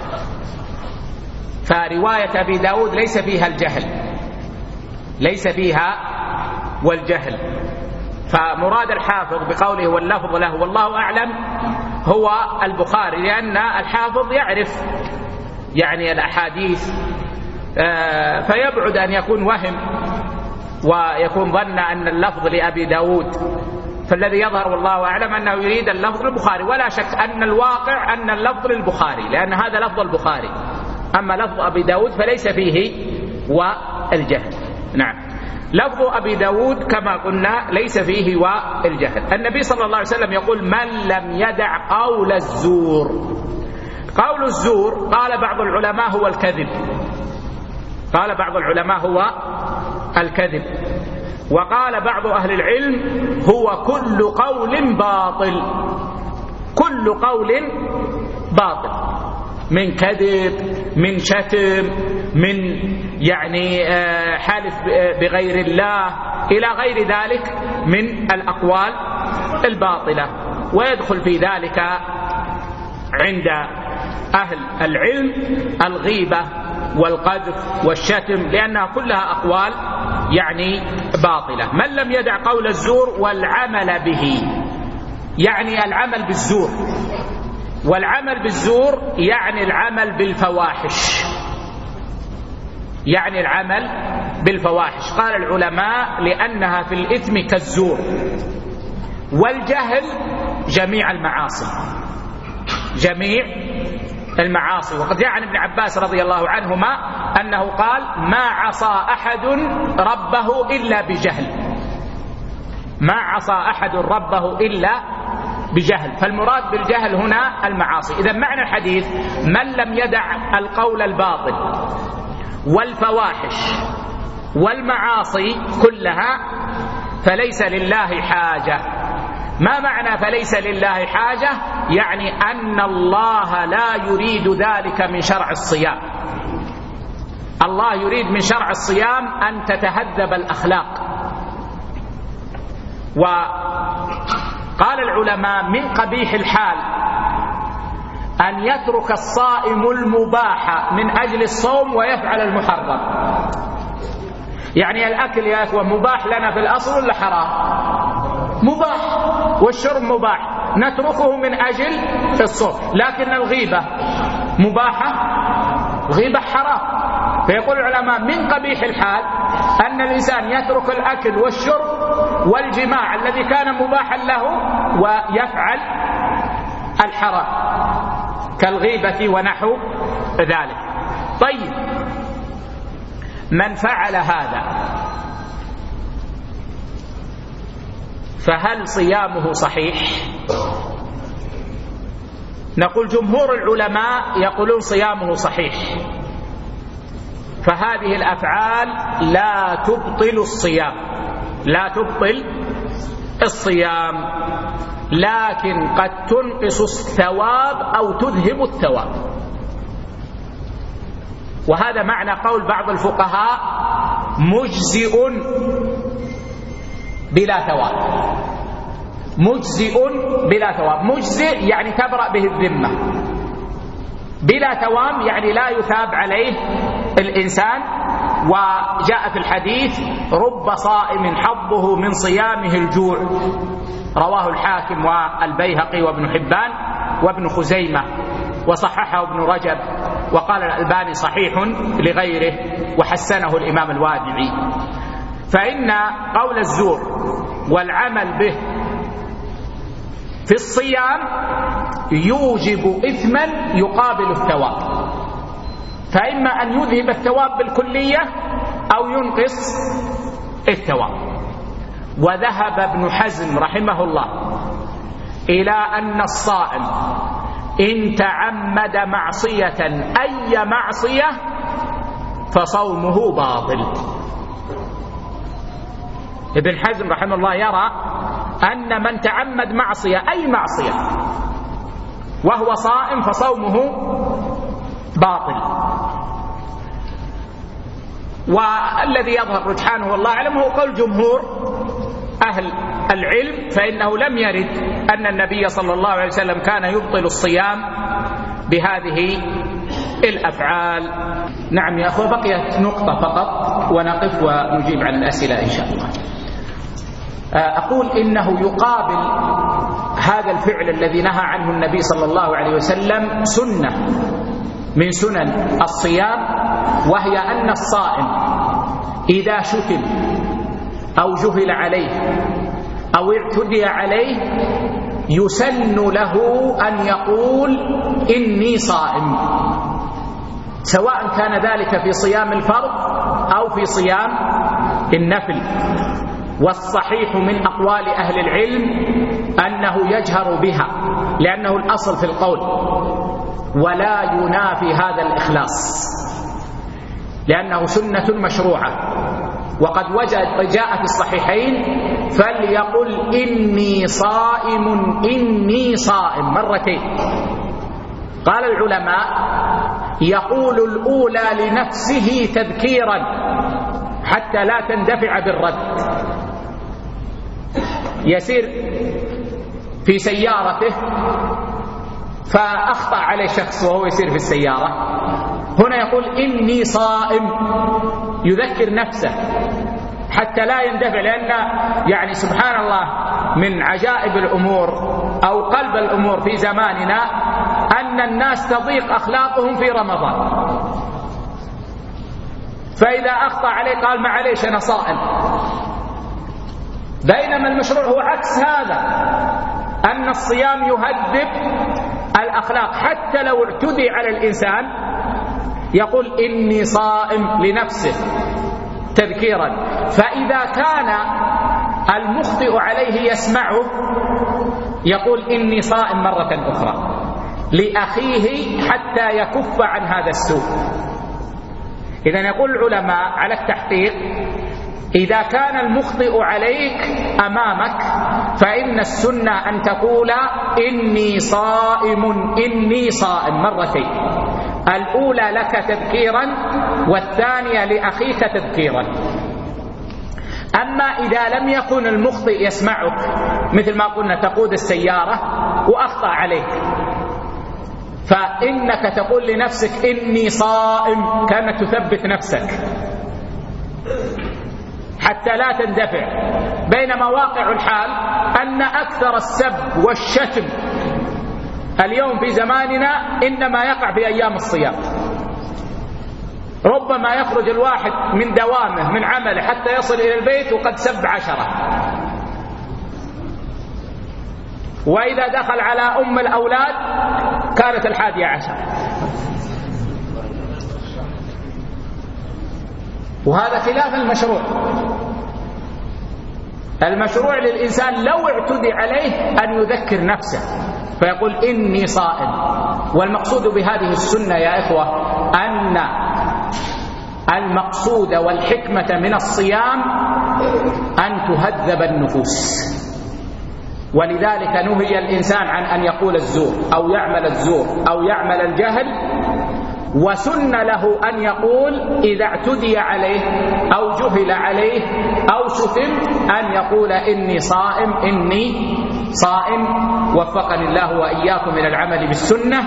فرواية أبي داود ليس فيها الجهل، ليس فيها والجهل. فمراد الحافظ بقوله واللفظ له والله أعلم هو البخاري، لأن الحافظ يعرف يعني الأحاديث، فيبعد أن يكون وهم ويكون ظن أن اللفظ لأبي داود، فالذي يظهر والله أعلم أنه يريد اللفظ للبخاري، ولا شك أن الواقع أن اللفظ للبخاري، لأن هذا لفظ البخاري. أما لفظ أبي داود فليس فيه والجهل. نعم، لفظ أبي داود كما قلنا ليس فيه والجهل. النبي صلى الله عليه وسلم يقول من لم يدع قول الزور. قول الزور قال بعض العلماء هو الكذب، قال بعض العلماء هو الكذب، وقال بعض أهل العلم هو كل قول باطل، كل قول باطل، من كذب، من شتم، من يعني حالف بغير الله، إلى غير ذلك من الأقوال الباطلة. ويدخل في ذلك عند أهل العلم الغيبة والقذف والشتم، لأنها كلها أقوال يعني باطلة. من لم يدع قول الزور والعمل به، يعني العمل بالزور، والعمل بالزور يعني العمل بالفواحش، يعني العمل بالفواحش. قال العلماء لأنها في الإثم كالزور. والجهل جميع المعاصي، جميع المعاصي. وقد جاء عن ابن عباس رضي الله عنهما أنه قال ما عصى أحد ربه إلا بجهل، ما عصى أحد ربه إلا بجهل. فالمراد بالجهل هنا المعاصي. إذن معنى الحديث من لم يدع القول الباطل والفواحش والمعاصي كلها فليس لله حاجة. ما معنى فليس لله حاجة؟ يعني أن الله لا يريد ذلك من شرع الصيام. الله يريد من شرع الصيام أن تتهذب الأخلاق. وقال العلماء من قبيح الحال أن يترك الصائم المباح من أجل الصوم ويفعل المحرم. يعني الأكل يا أخوة مباح لنا في الأصل ولا حرام؟ مباح، والشرب مباح، نتركه من أجل الصوم. لكن الغيبة مباحة، غيبة حرام. فيقول العلماء من قبيح الحال أن الإنسان يترك الأكل والشرب والجماع الذي كان مباحا له ويفعل الحرام كالغيبة ونحو ذلك. طيب، من فعل هذا فهل صيامه صحيح؟ نقول جمهور العلماء يقولون صيامه صحيح، فهذه الأفعال لا تبطل الصيام، لا تبطل الصيام، لكن قد تنقص الثواب أو تذهب الثواب. وهذا معنى قول بعض الفقهاء مجزئ بلا ثواب، مجزئ بلا ثواب. مجزئ يعني تبرأ به الذمة، بلا ثواب يعني لا يثاب عليه الإنسان. وجاء في الحديث رب صائم حظه من صيامه الجوع، رواه الحاكم والبيهقي وابن حبان وابن خزيمة، وصححه ابن رجب، وقال الألباني صحيح لغيره، وحسنه الإمام الوادعي. فإن قول الزور والعمل به في الصيام يوجب إثما يقابل الثواب، فإما أن يذهب الثواب بالكلية أو ينقص الثواب. وذهب ابن حزم رحمه الله إلى أن الصائم إن تعمد معصية أي معصية فصومه باطل. ابن حزم رحمه الله يرى أن من تعمد معصية أي معصية وهو صائم فصومه باطل. والذي يظهر رجحانه والله أعلم هو قول جمهور أهل العلم، فإنه لم يرد أن النبي صلى الله عليه وسلم كان يبطل الصيام بهذه الأفعال. نعم يا أخوة، بقيت نقطة فقط ونقف ونجيب عن الأسئلة إن شاء الله. أقول إنه يقابل هذا الفعل الذي نهى عنه النبي صلى الله عليه وسلم سنة من سنن الصيام، وهي أن الصائم إذا شتم أو جهل عليه أو اعتدي عليه يسن له أن يقول إني صائم، سواء كان ذلك في صيام الفرض أو في صيام النفل. والصحيح من أقوال أهل العلم أنه يجهر بها لأنه الأصل في القول، ولا ينافي هذا الإخلاص لأنه سنة مشروعة. وقد وجد جاء في الصحيحين فليقل إني صائم إني صائم مرتين. قال العلماء يقول الأولى لنفسه تذكيرا حتى لا تندفع بالرد. يسير في سيارته فأخطأ عليه شخص وهو يسير في السيارة، هنا يقول إني صائم، يذكر نفسه حتى لا يندفع، لأن يعني سبحان الله من عجائب الأمور أو قلب الأمور في زماننا أن الناس تضيق أخلاقهم في رمضان، فإذا أخطأ عليه قال معليش أنا صائم، بينما المشروع هو عكس هذا، أن الصيام يهذب الأخلاق. حتى لو اعتدي على الإنسان يقول إني صائم لنفسه تذكيرا، فإذا كان المخطئ عليه يسمعه يقول إني صائم مرة أخرى لأخيه حتى يكف عن هذا السوء. إذن يقول العلماء على التحقيق إذا كان المخطئ عليك أمامك فإن السنة أن تقول إني صائم إني صائم مرتين، الأولى لك تذكيرا والثانية لأخيك تذكيرا. أما إذا لم يكن المخطئ يسمعك، مثل ما قلنا تقود السيارة وأخطأ عليك، فإنك تقول لنفسك إني صائم كأنك تثبت نفسك حتى لا تندفع. بينما واقع الحال أن أكثر السب والشتم اليوم في زماننا إنما يقع في أيام الصيام. ربما يخرج الواحد من دوامه من عمله حتى يصل إلى البيت وقد سب عشرة، وإذا دخل على أم الأولاد كانت الحادية عشر، وهذا خلاف المشروع. المشروع للإنسان لو اعتدي عليه أن يذكر نفسه فيقول إني صائم. والمقصود بهذه السنة يا إخوة أن المقصود والحكمة من الصيام أن تهذب النفوس، ولذلك نهي الإنسان عن أن يقول الزور أو يعمل الزور أو يعمل الجهل، وسن له أن يقول إذا اعتدي عليه أو جهل عليه أو شتم أن يقول إني صائم إني صائم. وفقني الله وإياكم إلى العمل بالسنة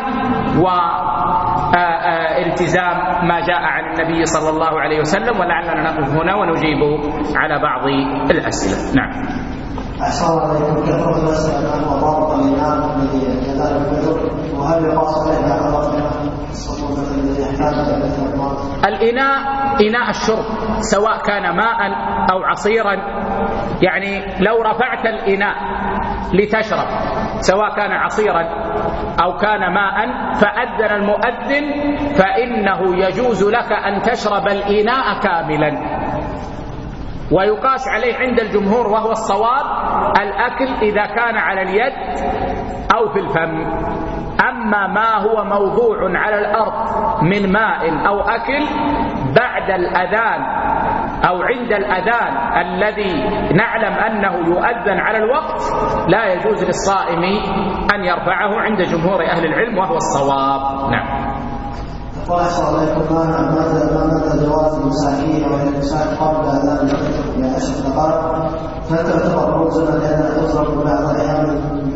والتزام ما جاء عن النبي صلى الله عليه وسلم. ولعلنا نقف هنا ونجيب على بعض الأسئلة. نعم. أحسن عليكم. كثرة الأسئلة عن وضابط الإناء الذي كذلك يدر، وهل يقاس عليه حضرتنا الصفوفة الذي يحتاج إلى الإطلاق؟ الإناء إناء الشرب سواء كان ماء أو عصيرا، يعني لو رفعت الإناء لتشرب سواء كان عصيرا أو كان ماء فأذن المؤذن فإنه يجوز لك أن تشرب الإناء كاملا. ويقاس عليه عند الجمهور وهو الصواب الأكل إذا كان على اليد أو في الفم. أما ما هو موضوع على الأرض من ماء أو أكل بعد الأذان أو عند الأذان الذي نعلم أنه يؤذن على الوقت لا يجوز للصائم أن يرفعه عند جمهور أهل العلم وهو الصواب. نعم. قال صلى الله عليه وسلم ما مدى جواز المساكين والإمساك قبل أذان الفجر بأشهر دقائق، هل تعتبر موزنة لأنها تضرب بعض الأحيان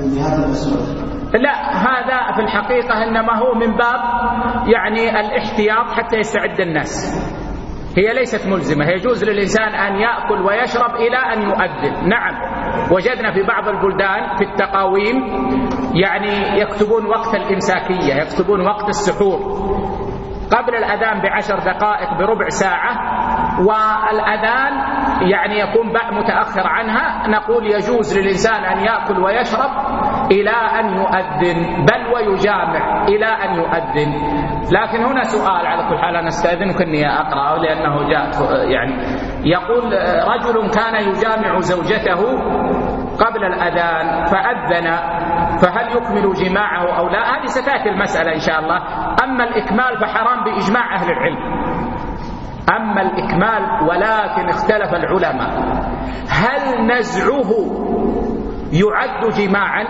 بهذا المسؤول؟ لا، هذا في الحقيقة إنما هو من باب يعني الاحتياط حتى يستعد الناس. هي ليست ملزمة، يجوز للإنسان أن يأكل ويشرب إلى أن يؤذن. نعم، وجدنا في بعض البلدان في التقاويم يعني يكتبون وقت الإمساكية، يكتبون وقت السحور قبل الأذان بعشر دقائق بربع ساعة، والأذان يعني يكون متأخر عنها. نقول يجوز للإنسان أن يأكل ويشرب إلى أن يؤذن، بل ويجامع إلى أن يؤذن. لكن هنا سؤال على كل حال، أنا أستأذنك أني أقرأه لأنه جاء يعني يقول: رجل كان يجامع زوجته قبل الأذان فأذن، فهل يكمل جماعه أو لا؟ هذه ستأتي المسألة إن شاء الله. أما الإكمال فحرام بإجماع أهل العلم، أما الإكمال ولكن اختلف العلماء هل نزعه يعد جماعا؟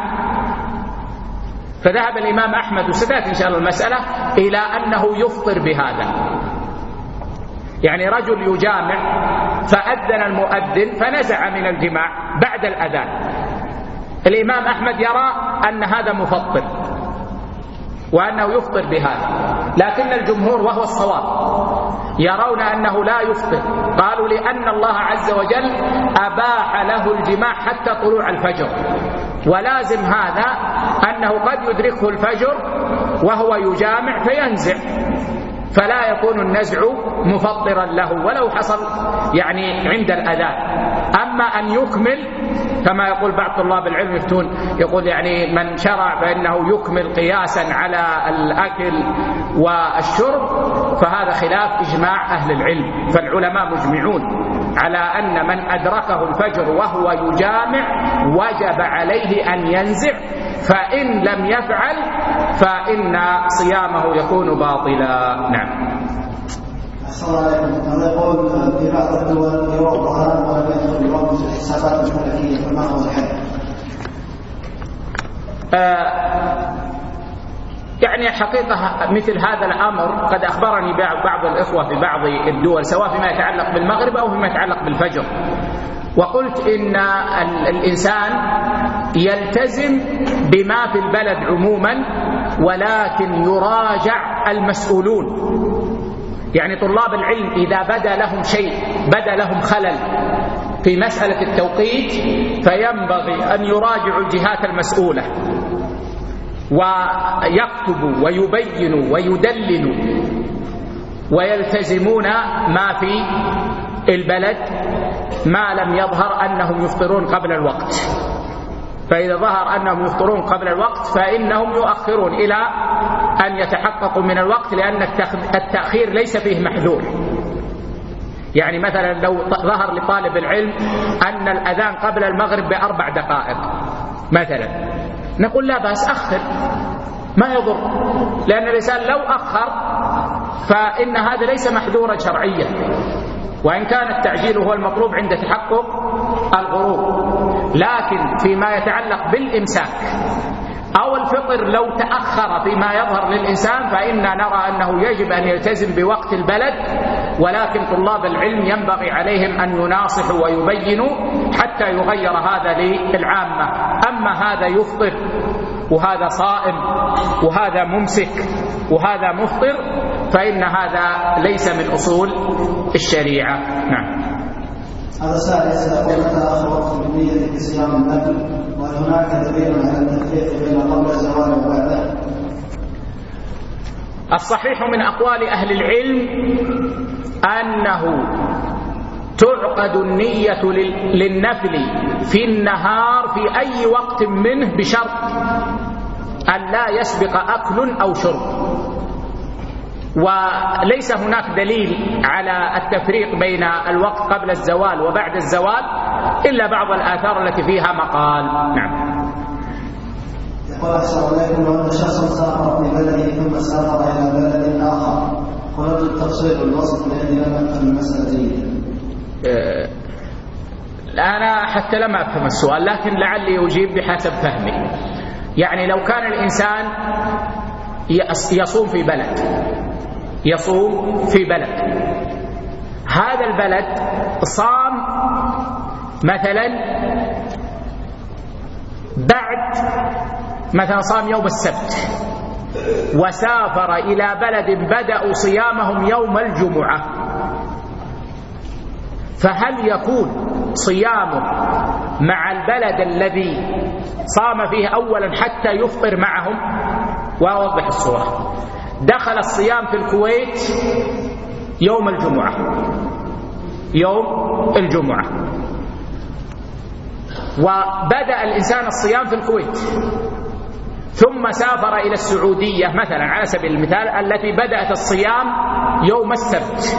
فذهب الإمام أحمد، وستأتي إن شاء الله المسألة، إلى أنه يفطر بهذا. يعني رجل يجامع فأذن المؤذن فنزع من الجماع بعد الأذان، الإمام أحمد يرى أن هذا مفطر وأنه يفطر بهذا، لكن الجمهور وهو الصواب يرون أنه لا يفطر. قالوا لأن الله عز وجل أباح له الجماع حتى طلوع الفجر، ولازم هذا أنه قد يدركه الفجر وهو يجامع فينزع، فلا يكون النزع مفطرا له ولو حصل يعني عند الأذان. أما أن يكمل كما يقول بعض طلاب العلم يفتون، يقول يعني من شرع فإنه يكمل قياسا على الأكل والشرب، فهذا خلاف إجماع أهل العلم. فالعلماء مجمعون على أن من أدركه الفجر وهو يجامع وجب عليه أن ينزع، فإن لم يفعل فإن صيامه يكون باطلا. نعم. أحسن الله عليكم. هذا يقول في بعض الدول يروى الظهر ولم يدخل برمز الحسابات الفلكية، فما هو الحل؟ آه يعني حقيقة مثل هذا الأمر قد أخبرني بعض الإخوة في بعض الدول، سواء فيما يتعلق بالمغرب أو فيما يتعلق بالفجر، وقلت إن الإنسان يلتزم بما في البلد عموما، ولكن يراجع المسؤولون. يعني طلاب العلم إذا بدا لهم شيء، بدا لهم خلل في مسألة التوقيت، فينبغي أن يراجعوا الجهات المسؤولة ويكتبوا ويبينوا ويدللوا ويلتزمون ما في البلد ما لم يظهر أنهم يفطرون قبل الوقت. فإذا ظهر أنهم يفطرون قبل الوقت فإنهم يؤخرون إلى أن يتحققوا من الوقت، لأن التأخير ليس فيه محذور. يعني مثلا لو ظهر لطالب العلم أن الأذان قبل المغرب بأربع دقائق مثلا، نقول لا بأس أخر، ما يضر، لأن الإنسان لو أخر فإن هذا ليس محذورا شرعيا، وإن كان التعجيل هو المطلوب عند تحقق الغروب. لكن فيما يتعلق بالإمساك أو الفطر لو تأخر فيما يظهر للإنسان فإننا نرى أنه يجب أن يلتزم بوقت البلد، ولكن طلاب العلم ينبغي عليهم أن يناصحوا ويبينوا حتى يغير هذا للعامة. أما هذا يفطر وهذا صائم وهذا ممسك وهذا مفطر فإن هذا ليس من أصول الشريعة. نعم. هذا سادس يقول: متى أخبرت بنية صيام النفل، وهل هناك دليل على التفريق بين قبل الزوال وبعده؟ الصحيح من أقوال أهل العلم أنه تعقد النية للنفل في النهار في أي وقت منه بشرط أن لا يسبق أكل أو شرب، وليس هناك دليل على التفريق بين الوقت قبل الزوال وبعد الزوال إلا بعض الآثار التي فيها مقال. نعم. يقول: أحسن عليكم، لو أن شخصا سافر في بلده ثم سافر إلى بلد آخر، ونرجو التفصيل والوصف لأني لم أفهم المسألة جيدا. أه أنا حتى لم أفهم السؤال، لكن لعلي أجيب بحسب فهمي. يعني لو كان الإنسان يصوم في بلد يصوم في بلد هذا البلد صام مثلا بعد مثلا صام يوم السبت وسافر إلى بلد بدأوا صيامهم يوم الجمعة، فهل يكون صيامه مع البلد الذي صام فيه أولا حتى يفطر معهم؟ وأوضح الصورة. دخل الصيام في الكويت يوم الجمعة يوم الجمعة وبدأ الإنسان الصيام في الكويت، ثم سافر إلى السعودية مثلا على سبيل المثال التي بدأت الصيام يوم السبت.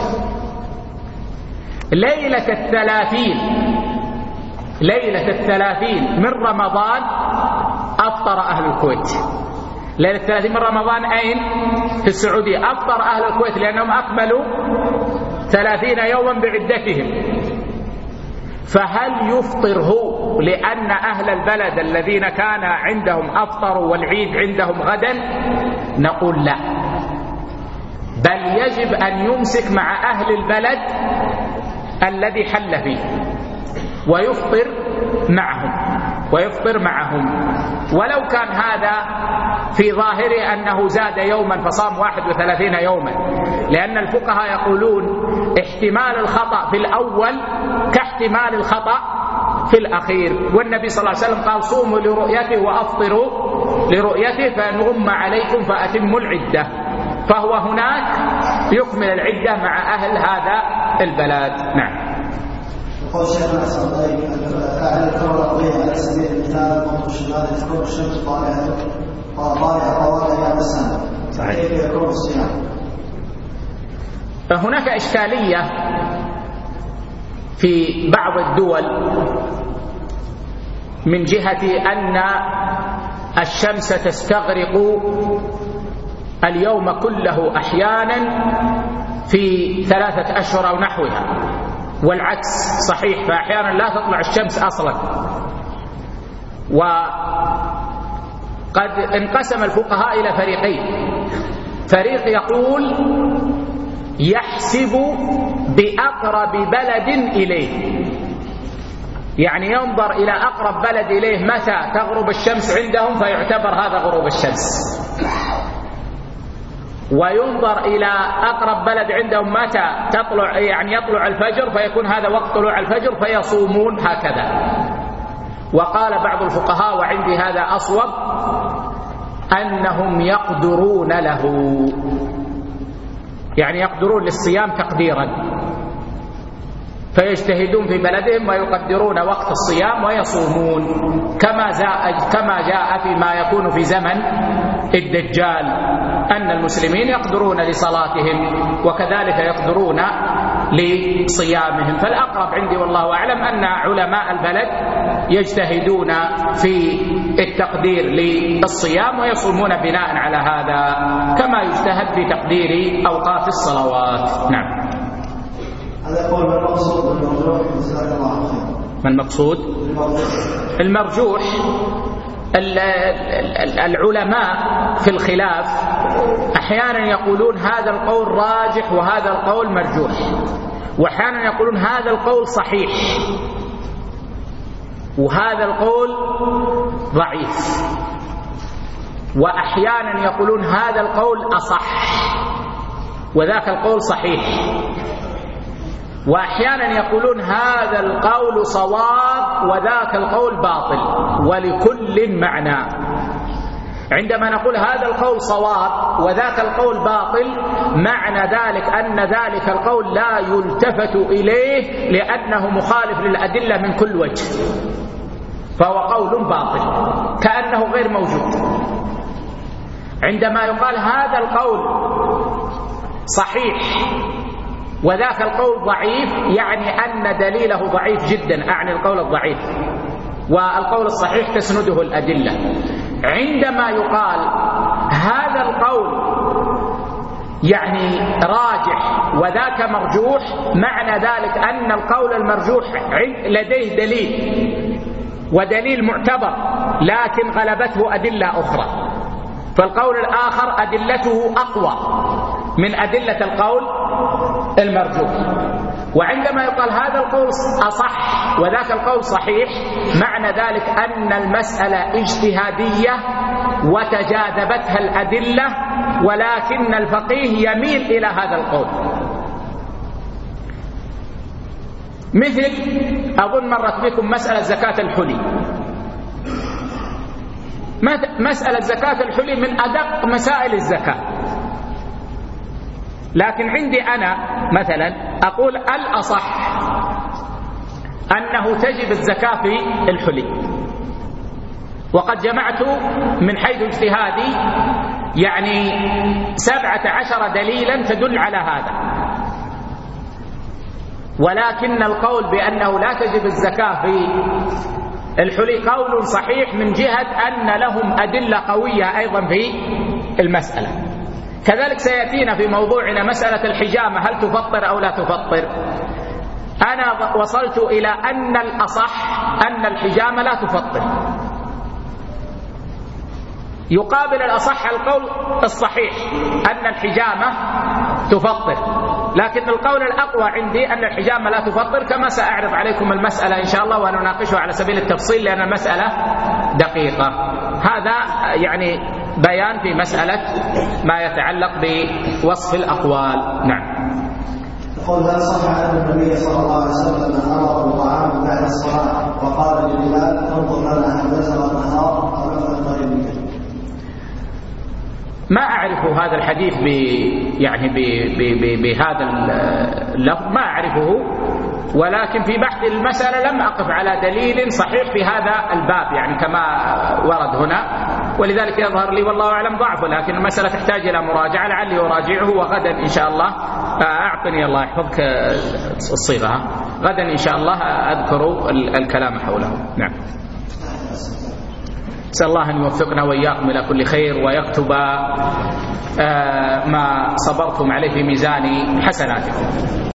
ليلة الثلاثين ليلة الثلاثين من رمضان أفطر أهل الكويت. ليلة الثلاثين من رمضان أين؟ في السعودية. أفطر أهل الكويت لأنهم أكملوا ثلاثين يوما بعدتهم. فهل يفطر هو لأن أهل البلد الذين كان عندهم أفطروا والعيد عندهم غدا؟ نقول لا، بل يجب أن يمسك مع أهل البلد الذي حل فيه ويفطر معهم ويفطر معهم ولو كان هذا في ظاهره أنه زاد يوما فصام واحد وثلاثين يوما، لأن الفقهاء يقولون احتمال الخطأ في الأول كاحتمال الخطأ في الأخير، والنبي صلى الله عليه وسلم قال صوموا لرؤيته وأفطروا لرؤيته فإن غم عليكم فأتموا العدة، فهو هناك يكمل العدة مع أهل هذا البلد. نعم. يقول شيخنا أحسن الله أهل الكرة الأرضية على سبيل المثال المنطقة الشمالية تكون الشمس طالعة طالعة طوال أيام السنة، كيف يكون الصيام؟ هناك إشكالية في بعض الدول من جهة أن الشمس تستغرق اليوم كله أحيانا في ثلاثة أشهر أو نحوها، والعكس صحيح، فأحيانا لا تطلع الشمس أصلا. وقد انقسم الفقهاء إلى فريقين، فريق يقول يحسب بأقرب بلد إليه، يعني ينظر إلى أقرب بلد إليه متى تغرب الشمس عندهم فيعتبر هذا غروب الشمس، وينظر إلى أقرب بلد عندهم متى تطلع يعني يطلع الفجر فيكون هذا وقت طلوع الفجر فيصومون هكذا. وقال بعض الفقهاء وعندي هذا أصوب أنهم يقدرون له، يعني يقدرون للصيام تقديرا، فيجتهدون في بلدهم ويقدرون وقت الصيام ويصومون كما جاء كما جاء فيما يكون في زمن الدجال أن المسلمين يقدرون لصلاتهم وكذلك يقدرون لصيامهم. فالأقرب عندي والله أعلم أن علماء البلد يجتهدون في التقدير للصيام ويصومون بناء على هذا كما يجتهد في تقدير أوقات الصلوات. نعم. هذا يقول ما المقصود بالمرجوح؟ جزاك الله خير. ما المقصود؟ المرجوح العلماء في الخلاف أحيانا يقولون هذا القول راجح وهذا القول مرجوح، وأحيانا يقولون هذا القول صحيح وهذا القول ضعيف، وأحيانا يقولون هذا القول أصح وذاك القول صحيح، وأحيانا يقولون هذا القول صواب وذاك القول باطل، ولكل معنى. عندما نقول هذا القول صواب وذاك القول باطل معنى ذلك أن ذلك القول لا يلتفت إليه لأنه مخالف للأدلة من كل وجه، فهو قول باطل كأنه غير موجود. عندما يقال هذا القول صحيح وذاك القول ضعيف يعني أن دليله ضعيف جدا، أعني القول الضعيف، والقول الصحيح تسنده الأدلة. عندما يقال هذا القول يعني راجح وذاك مرجوح معنى ذلك أن القول المرجوح لديه دليل ودليل معتبر لكن غلبته أدلة أخرى، فالقول الآخر أدلته أقوى من أدلة القول المرجوح. وعندما يقال هذا القول أصح وذاك القول صحيح، معنى ذلك أن المسألة اجتهادية وتجاذبتها الأدلة، ولكن الفقيه يميل إلى هذا القول. مثل أظن مرت بكم مسألة زكاة الحلي. مسألة زكاة الحلي من أدق مسائل الزكاة، لكن عندي أنا مثلا أقول الأصح أنه تجب الزكاة في الحلي، وقد جمعت من حيث اجتهادي يعني سبعة عشر دليلا تدل على هذا، ولكن القول بأنه لا تجب الزكاة في الحلي قول صحيح من جهة أن لهم أدلة قوية أيضا في المسألة. كذلك سيأتينا في موضوعنا مسألة الحجامة، هل تفطر أو لا تفطر؟ أنا وصلت إلى أن الأصح أن الحجامة لا تفطر، يقابل الأصح القول الصحيح أن الحجامة تفطر، لكن القول الأقوى عندي أن الحجامة لا تفطر، كما سأعرض عليكم المسألة إن شاء الله ونناقشها على سبيل التفصيل لأن المسألة دقيقة. هذا يعني بيان في مسألة ما يتعلق بوصف الأقوال. نعم. يقول هل صح أن النبي صلى الله عليه وسلم أمر بالطعام بعد الصلاة وقال لبلال انظر لنا هل نزل النهار أو لم نقل؟ ما أعرف هذا الحديث ب يعني ب ب ب بهذا اللفظ، ما أعرفه، ولكن في بحث المسألة لم أقف على دليل صحيح في هذا الباب يعني كما ورد هنا، ولذلك يظهر لي والله أعلم ضعفه، لكن المسألة تحتاج إلى مراجعة، لعلي أراجعه وغدا إن شاء الله أعطني الله يحفظك الصيغة، غدا إن شاء الله أذكر الكلام حوله. نعم. أسأل الله أن يوفقنا وإياكم إلى كل خير ويكتب ما صبرتم عليه في ميزان حسناتكم.